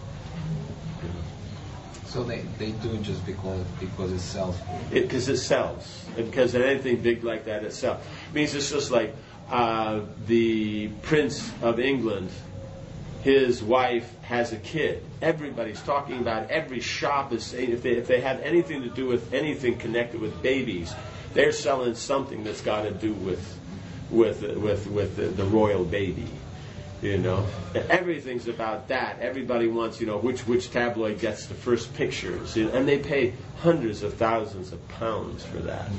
So they do it just because it sells. Because it sells. Because anything big like that, it sells. It means it's just like the Prince of England, his wife has a kid. Everybody's talking about it. Every shop is saying if they have anything to do with anything connected with babies, they're selling something that's got to do with the royal baby. Everything's about that. Everybody wants, which tabloid gets the first pictures, and they pay hundreds of thousands of pounds for that.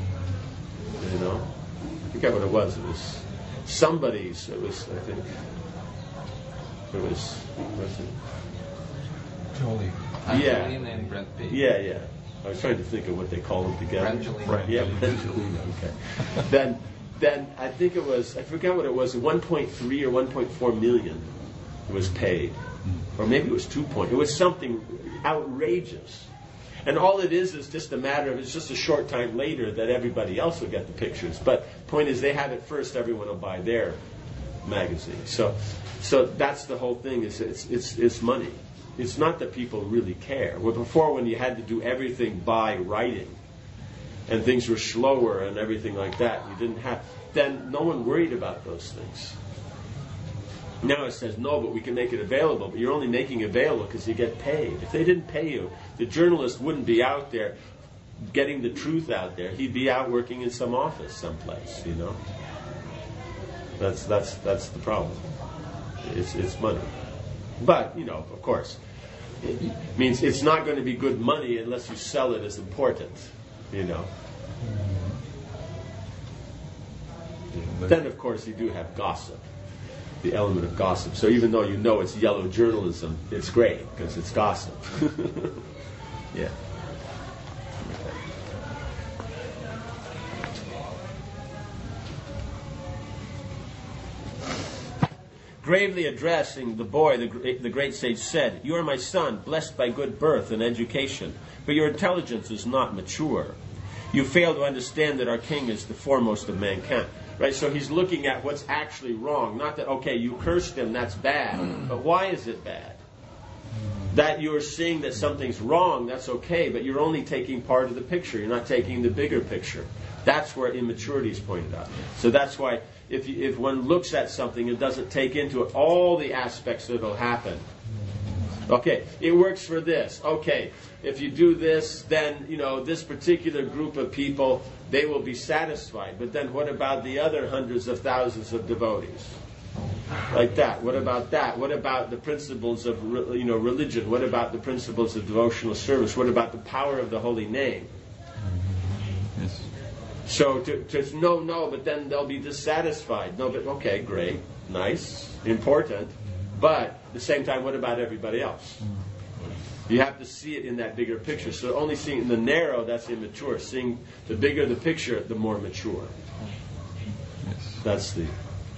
I forget what it was. It was somebody's. It was, I think. It was. Was it? Jolie. Angelina and Brad Pitt. Yeah. I was trying to think of what they call them together. Brangelina. Yeah, Brangelina. Okay. Then I think it was, I forgot what it was, 1.3 or 1.4 million was paid. Or maybe it was 2 point. It was something outrageous. And all it is just a matter of, it's just a short time later that everybody else will get the pictures. But the point is, they have it first, everyone will buy their magazine. So that's the whole thing, is it's money. It's not that people really care. Well, before, when you had to do everything by writing, and things were slower and everything like that, then no one worried about those things. Now it says, no, but we can make it available, but you're only making it available because you get paid. If they didn't pay you, the journalist wouldn't be out there getting the truth out there. He'd be out working in some office someplace, That's the problem. It's money. But, of course, It means it's not going to be good money unless you sell it as important, you know. Then, of course, you do have gossip, the element of gossip. So even though you know it's yellow journalism, it's great because it's gossip. Yeah. Gravely addressing the boy, the great sage said, "You are my son, blessed by good birth and education, but your intelligence is not mature. You fail to understand that our king is the foremost of mankind." Right? So he's looking at what's actually wrong. Not that, okay, you cursed him, that's bad. But why is it bad? That you're seeing that something's wrong, that's okay, but you're only taking part of the picture. You're not taking the bigger picture. That's where immaturity is pointed out. So that's why if one looks at something and doesn't take into it all the aspects that will happen. Okay, it works for this. Okay, if you do this, then, you know, this particular group of people, they will be satisfied. But then what about the other hundreds of thousands of devotees? Like that. What about that? What about the principles of, you know, religion? What about the principles of devotional service? What about the power of the holy name? Yes. So to no, but then they'll be dissatisfied. No, but okay, great, nice, important. But at the same time, what about everybody else? You have to see it in that bigger picture. So only seeing in the narrow, that's immature. Seeing the bigger the picture, the more mature. Yes. That's the...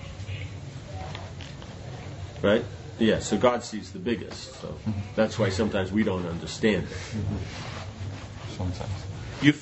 Right? Yeah, so God sees the biggest. So that's why sometimes we don't understand it. Sometimes. You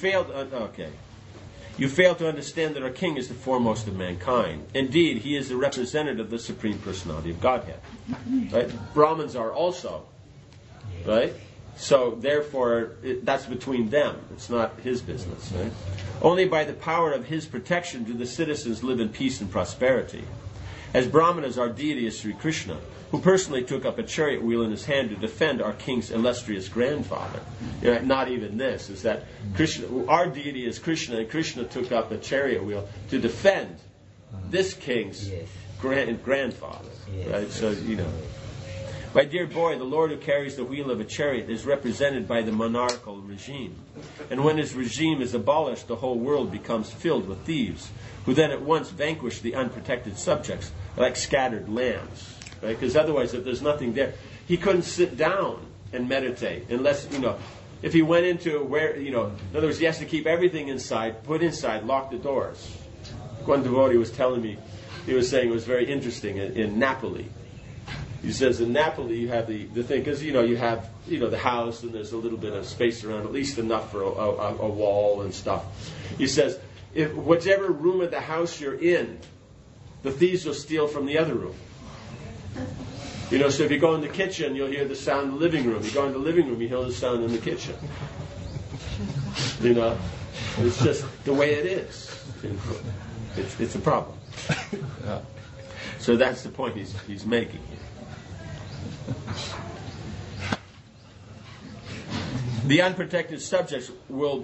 fail to understand that our king is the foremost of mankind. Indeed, he is the representative of the Supreme Personality of Godhead. Right? Brahmins are also. Right? So, therefore, that's between them. It's not his business. Right? Only by the power of his protection do the citizens live in peace and prosperity. As Brahmanas, our deity is Sri Krishna, who personally took up a chariot wheel in his hand to defend our king's illustrious grandfather. You know, not even this, is that Krishna, our deity is Krishna, and Krishna took up a chariot wheel to defend this king's grandfather. Yes. Right? So, you know. My dear boy, the Lord who carries the wheel of a chariot is represented by the monarchical regime. And when his regime is abolished, the whole world becomes filled with thieves, who then at once vanquish the unprotected subjects like scattered lambs. Right? Because otherwise, if there's nothing there, he couldn't sit down and meditate unless, you know, if he went into where, you know, in other words, he has to keep everything inside, put inside, lock the doors. One devotee was telling me, he was saying it was very interesting in Napoli. He says in Napoli you have the thing, because, you know, you have, you know, the house and there's a little bit of space around, at least enough for a wall and stuff. He says, if whichever room of the house you're in, the thieves will steal from the other room. You know, so if you go in the kitchen, you'll hear the sound in the living room. You go in the living room, you hear the sound in the kitchen. You know, it's just the way it is. It's a problem. Yeah. So that's the point he's making here. The unprotected subjects will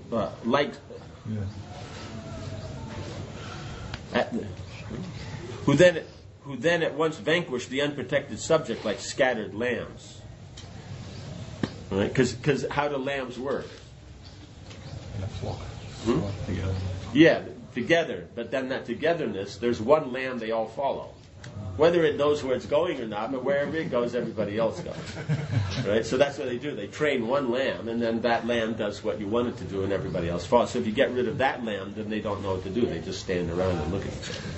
who then at once vanquish the unprotected subject like scattered lambs. Right? Because how do lambs work? Flock. Together. Yeah, together. But then that togetherness, there's one lamb they all follow. Whether it knows where it's going or not, but wherever it goes, everybody else goes. Right? So that's what they do. They train one lamb, and then that lamb does what you want it to do, and everybody else follows. So if you get rid of that lamb, then they don't know what to do. They just stand around and look at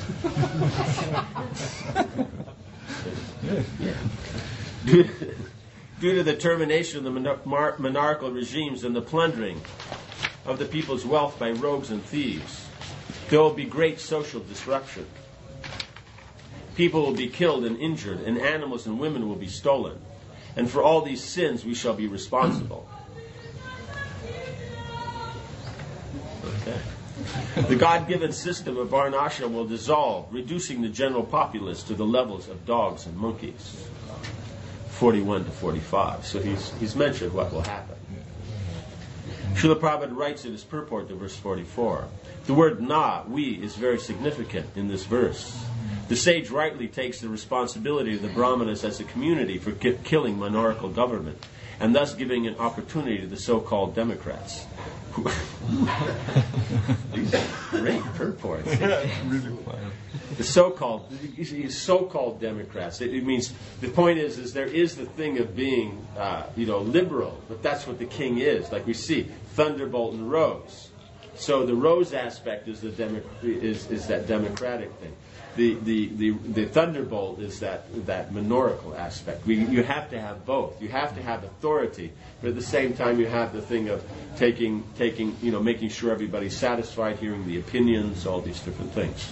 each other. Due to the termination of the monarchical regimes and the plundering of the people's wealth by rogues and thieves, there will be great social disruption. People will be killed and injured, and animals and women will be stolen. And for all these sins we shall be responsible. Okay. The God-given system of Varnashram will dissolve, reducing the general populace to the levels of dogs and monkeys. 41 to 45. So he's mentioned what will happen. Srila Prabhupada writes in his purport to verse 44. The word na, we, is very significant in this verse. The sage rightly takes the responsibility of the Brahmanas as a community for killing monarchical government, and thus giving an opportunity to the so-called Democrats. These are great purports. The so-called Democrats. It means the point is there is the thing of being liberal, but that's what the king is. Like we see Thunderbolt and Rose. So the Rose aspect is that democratic thing. The Thunderbolt is that monarchical aspect. You have to have both. You have to have authority, but at the same time you have the thing of taking making sure everybody's satisfied, hearing the opinions, all these different things.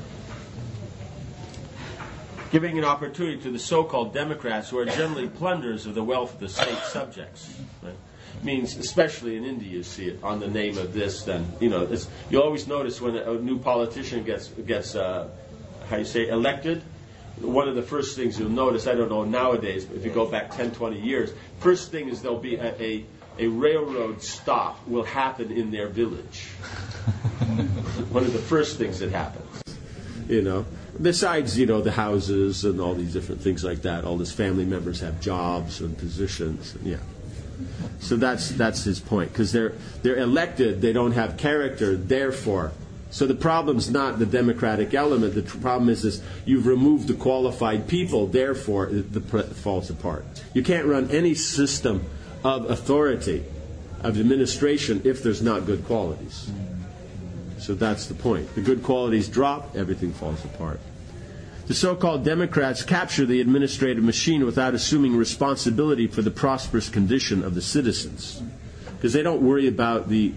Giving an opportunity to the so-called Democrats, who are generally plunderers of the wealth of the state subjects. Right? Means, especially in India, you see it on the name of this. Then you always notice when a new politician gets elected, one of the first things you'll notice, I don't know nowadays, but if you go back 10, 20 years, first thing is there'll be a railroad stop will happen in their village. One of the first things that happens. Besides, the houses and all these different things like that, all his family members have jobs and positions. Yeah. So that's his point. Because they're elected, they don't have character, therefore. So the problem's not the democratic element. The problem is you've removed the qualified people, therefore it falls apart. You can't run any system of authority, of administration, if there's not good qualities. So that's the point. The good qualities drop, everything falls apart. The so-called Democrats capture the administrative machine without assuming responsibility for the prosperous condition of the citizens, because they don't worry about they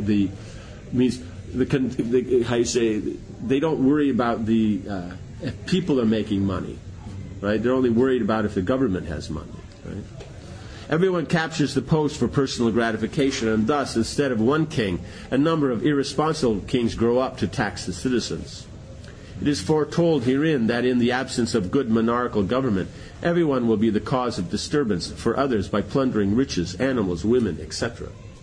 don't worry about if people are making money, right? They're only worried about if the government has money, right? Everyone captures the post for personal gratification, and thus, instead of one king, a number of irresponsible kings grow up to tax the citizens. It is foretold herein that in the absence of good monarchical government, everyone will be the cause of disturbance for others by plundering riches, animals, women, etc.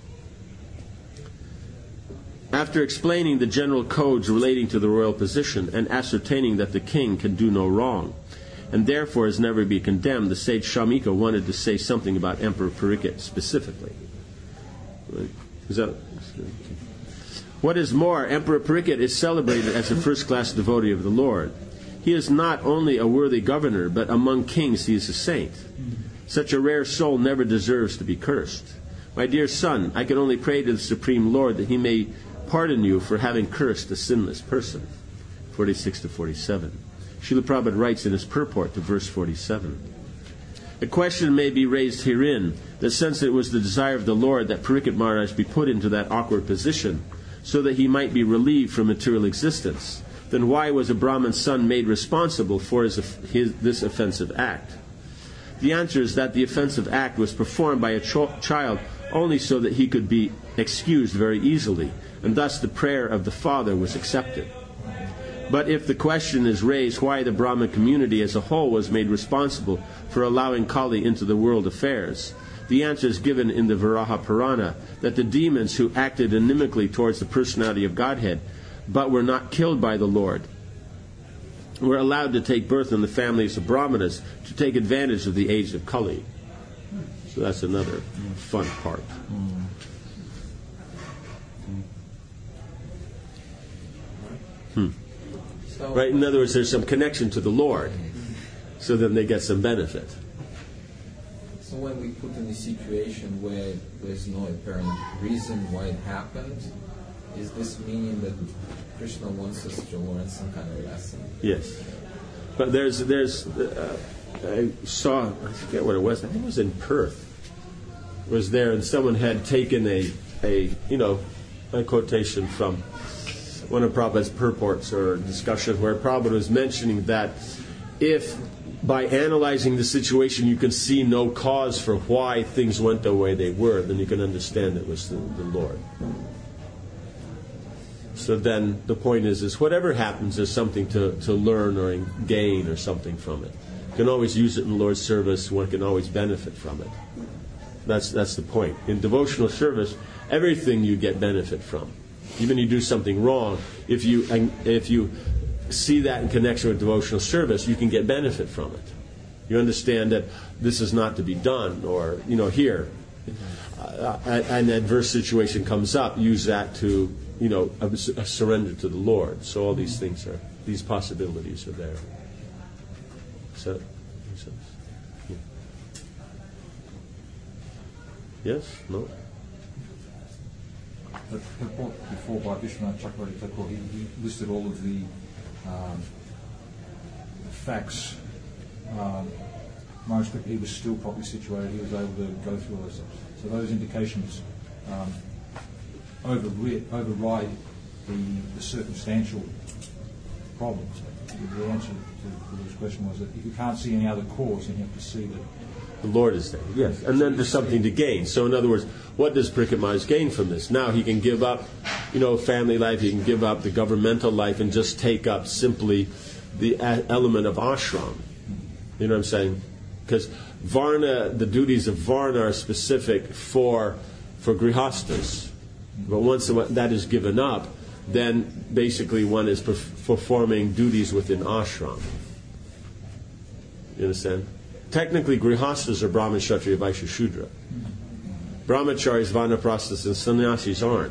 After explaining the general codes relating to the royal position and ascertaining that the king can do no wrong, and therefore is never be condemned, the sage Shamika wanted to say something about Emperor Parikshit specifically. What is more, Emperor Parikshit is celebrated as a first-class devotee of the Lord. He is not only a worthy governor, but among kings he is a saint. Such a rare soul never deserves to be cursed. My dear son, I can only pray to the Supreme Lord that he may pardon you for having cursed a sinless person. 46 to 47. Srila Prabhupada writes in his purport to verse 47. A question may be raised herein, that since it was the desire of the Lord that Parikshit Maharaj be put into that awkward position, so that he might be relieved from material existence, then why was a Brahman's son made responsible for this offensive act? The answer is that the offensive act was performed by a child only so that he could be excused very easily, and thus the prayer of the father was accepted. But if the question is raised why the Brahmin community as a whole was made responsible for allowing Kali into the world affairs, the answer is given in the Varaha Purana, that the demons who acted inimically towards the personality of Godhead, but were not killed by the Lord, were allowed to take birth in the families of Brahmanas to take advantage of the age of Kali. So that's another fun part. Right? In other words, there's some connection to the Lord, so then they get some benefit. So when we put in a situation where there's no apparent reason why it happened, is this meaning that Krishna wants us to learn some kind of lesson? Yes. But there's I saw, I forget what it was, I think it was in Perth. It was there, and someone had taken a quotation from one of Prabhupada's purports or discussion where Prabhupada was mentioning that if by analyzing the situation you can see no cause for why things went the way they were, then you can understand it was the Lord. So then the point is whatever happens, there's something to learn or gain or something from it. You can always use it in the Lord's service. One can always benefit from it. That's the point. In devotional service, everything you get benefit from. Even you do something wrong, if you see that in connection with devotional service, you can get benefit from it. You understand that this is not to be done, or, here, an adverse situation comes up, use that to, surrender to the Lord. So all these things these possibilities are there. So, makes sense? Yeah. Yes? No? Before by Vishwanath Chakravarti Thakur, he listed all of the facts. Most he was still properly situated. He was able to go through all those stuff. So those indications override the circumstantial problems. The answer to this question was that if you can't see any other cause, then you have to see that the Lord is there. Yes, and then there's something to gain. So in other words, what does Brigham Myers gain from this? Now he can give up, family life. He can give up the governmental life and just take up simply the element of ashram. You know what I'm saying? Because Varna, the duties of Varna are specific for grihastas. But once that is given up, then basically one is performing duties within ashram. You understand? Technically, grihastas are Brahmin, Kshatriya, Vaishya, Shudra. Brahmacharis, Vanaprasthas, and sannyasis aren't.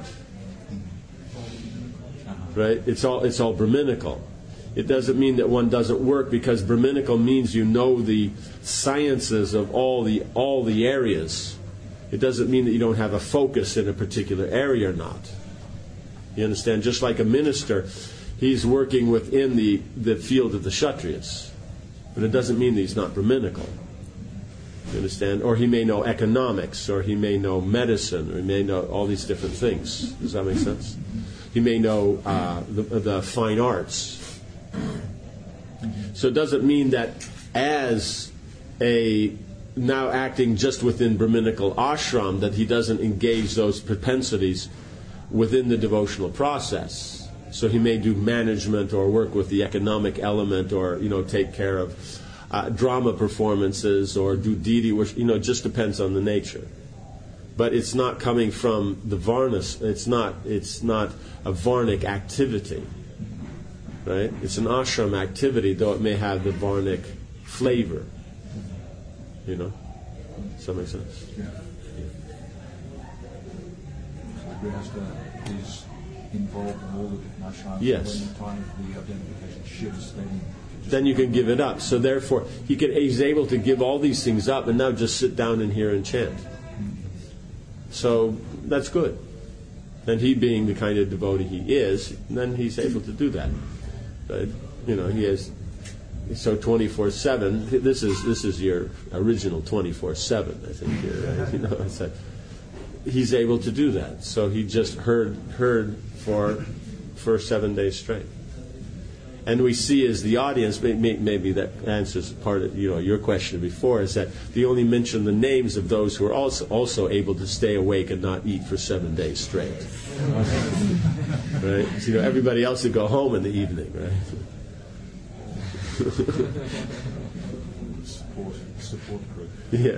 Right? It's all Brahminical. It doesn't mean that one doesn't work, because Brahminical means you know the sciences of all the areas. It doesn't mean that you don't have a focus in a particular area or not. You understand? Just like a minister, he's working within the field of the Kshatriyas. But it doesn't mean that he's not Brahminical. You understand? Or he may know economics, or he may know medicine, or he may know all these different things. Does that make sense? He may know the fine arts. So it doesn't mean that as now acting just within Brahminical ashram, that he doesn't engage those propensities within the devotional process. So he may do management or work with the economic element, or take care of drama performances, or do deity worship. It just depends on the nature. But it's not coming from the varnas. It's not a varnic activity, right? It's an ashram activity, though it may have the varnic flavor. Does that make sense? Yeah. Grihastha is involved in all the different ashrams. Yes. When the time of the identification shifts, then you can give it up. So therefore, he's able to give all these things up and now just sit down and hear and chant. So that's good. And he, being the kind of devotee he is, then he's able to do that. But he is so 24/7. This is your original 24/7, I think. Here, right? He's able to do that. So he just heard for 7 days straight. And we see as the audience, maybe that answers part of your question before, is that they only mention the names of those who are also able to stay awake and not eat for 7 days straight. Right? So, everybody else would go home in the evening, right? Support group. Yeah.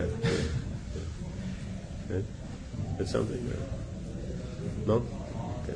Okay. That's something, right? No? Okay.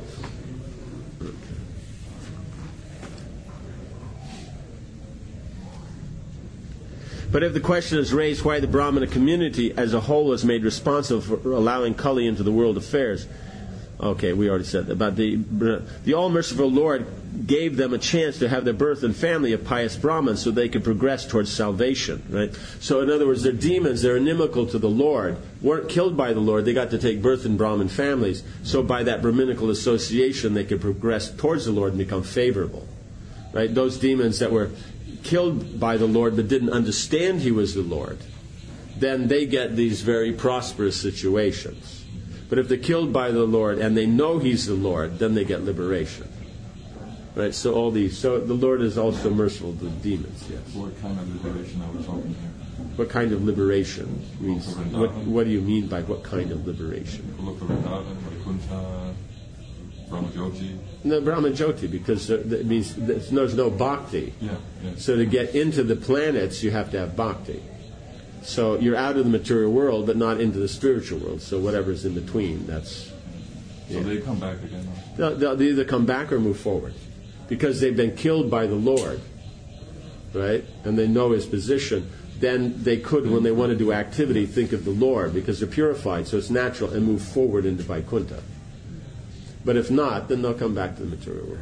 But if the question is raised why the Brahmana community as a whole was made responsible for allowing Kali into the world affairs, okay, we already said that. About the all-merciful Lord gave them a chance to have their birth and family of pious Brahmins so they could progress towards salvation, right? So in other words, they're demons, they're inimical to the Lord, weren't killed by the Lord, they got to take birth in Brahmin families. So by that Brahminical association, they could progress towards the Lord and become favorable, right? Those demons that were killed by the Lord but didn't understand He was the Lord, then they get these very prosperous situations. But if they're killed by the Lord and they know He's the Lord, then they get liberation. Right? So the Lord is also merciful to the demons. Yes. What kind of liberation are we talking here? What kind of liberation? What do you mean by what kind of liberation? Brahmajyoti? No, Brahmajyoti, because it means there's no bhakti. Yeah. So to get into the planets, you have to have bhakti. So you're out of the material world, but not into the spiritual world. So whatever's in between, that's... So they come back again? They'll either come back or move forward. because they've been killed by the Lord, right? And they know his position. Then they could, when they want to do activity, think of the Lord, because they're purified, so it's natural, and move forward into Vaikuntha. But if not, then they'll come back to the material world.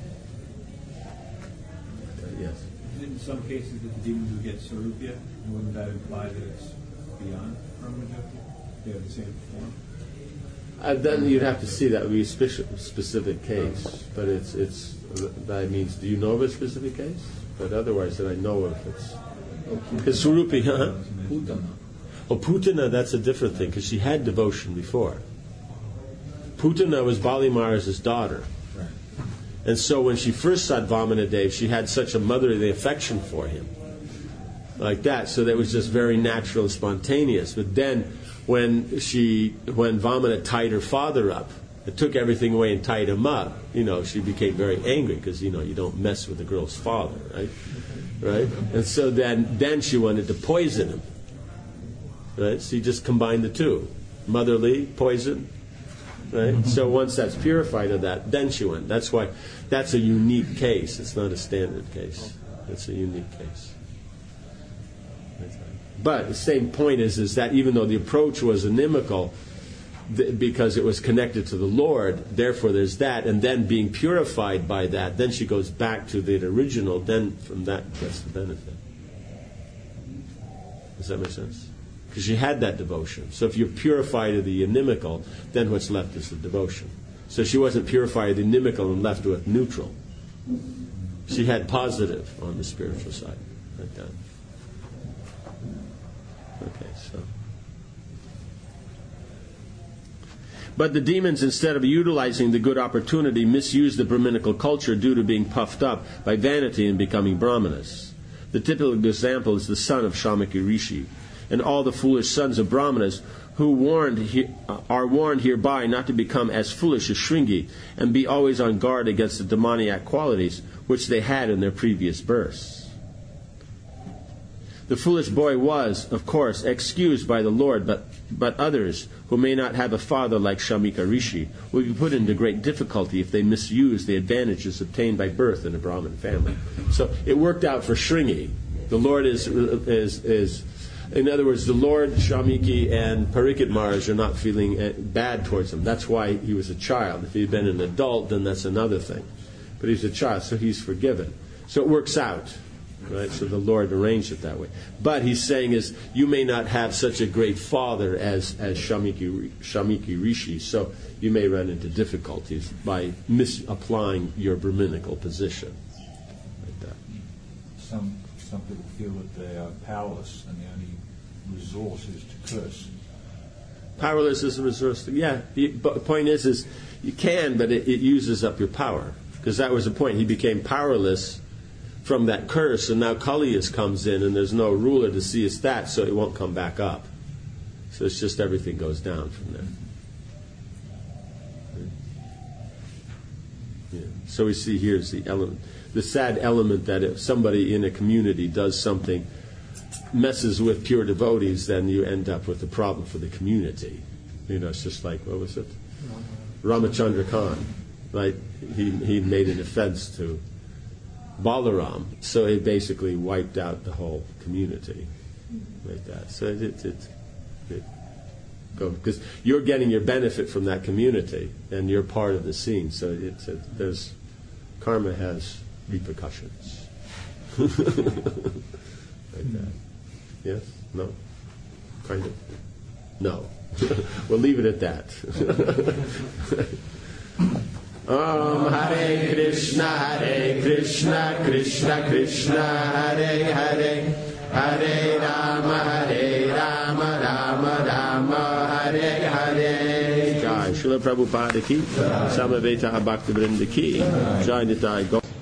Yes? In some cases, the demons will get Sarupya, and wouldn't that imply that it's beyond Brahmajyoti? They have the same form? Then you'd have to see that would be a specific case. But that means, do you know of a specific case? But otherwise, then I know if it's... Because Surupi, Putana. Oh, Putana, that's a different thing, because she had devotion before. Putana was Bali Maharaj's daughter. Right. And so when she first saw Vamanadev, she had such a motherly affection for him. Like that. So that was just very natural and spontaneous. But then when Vamana tied her father up, it took everything away and tied him up, she became very angry, because, you don't mess with the girl's father, right? Right? And so then she wanted to poison him. Right? So you just combined the two. Motherly, poison. Right? So once that's purified of that, then she went. That's why that's a unique case. It's not a standard case. It's a unique case. But the same point is that even though the approach was inimical, because it was connected to the Lord, therefore there's that, and then being purified by that, then she goes back to the original, then from that gets the benefit. Does that make sense? Because she had that devotion. So if you're purified of the inimical, then what's left is the devotion. So she wasn't purified of the inimical and left with neutral. She had positive on the spiritual side. Like that. Okay, so... But the demons, instead of utilizing the good opportunity, misused the Brahminical culture due to being puffed up by vanity and becoming Brahmanas. The typical example is the son of Shamaki Rishi, and all the foolish sons of Brahmanas who are warned hereby not to become as foolish as Shringi and be always on guard against the demoniac qualities which they had in their previous births. The foolish boy was, of course, excused by the Lord, but others, who may not have a father like Shamika Rishi, will be put into great difficulty if they misuse the advantages obtained by birth in a Brahmin family. So it worked out for Shringi. The Lord is in other words, the Lord, Shamiki, and Parikit Maharaj are not feeling bad towards him. That's why he was a child. If he had been an adult, then that's another thing. But he's a child, so he's forgiven. So it works out. Right, so the Lord arranged it that way. But he's saying is, you may not have such a great father as Shamiki Rishi, so you may run into difficulties by misapplying your Brahminical position. Like that. Some people feel that they are powerless and the only resource is to curse. Powerless is a resource. Yeah, the point is you can, but it uses up your power. Because that was the point. He became powerless from that curse, and now Kaliyas comes in, and there's no ruler to see his stats, so it won't come back up. So it's just everything goes down from there. Yeah. So we see here's the element, the sad element that if somebody in a community does something, messes with pure devotees, then you end up with a problem for the community. It's just like, what was it? Ramachandra Khan, right? He made an offense to Balaram, so it basically wiped out the whole community like that. So it goes, because you're getting your benefit from that community, and you're part of the scene. So there's karma has repercussions like that. Yes? No? Kind of? No. We'll leave it at that. Om Hare Krishna, Krishna Krishna, Hare Hare, Hare Rama, Rama Rama, Hare Hare. Jai Srila Prabhupada ki, Samaveta Bhaktivinoda ki, Jai Nitai Gaur.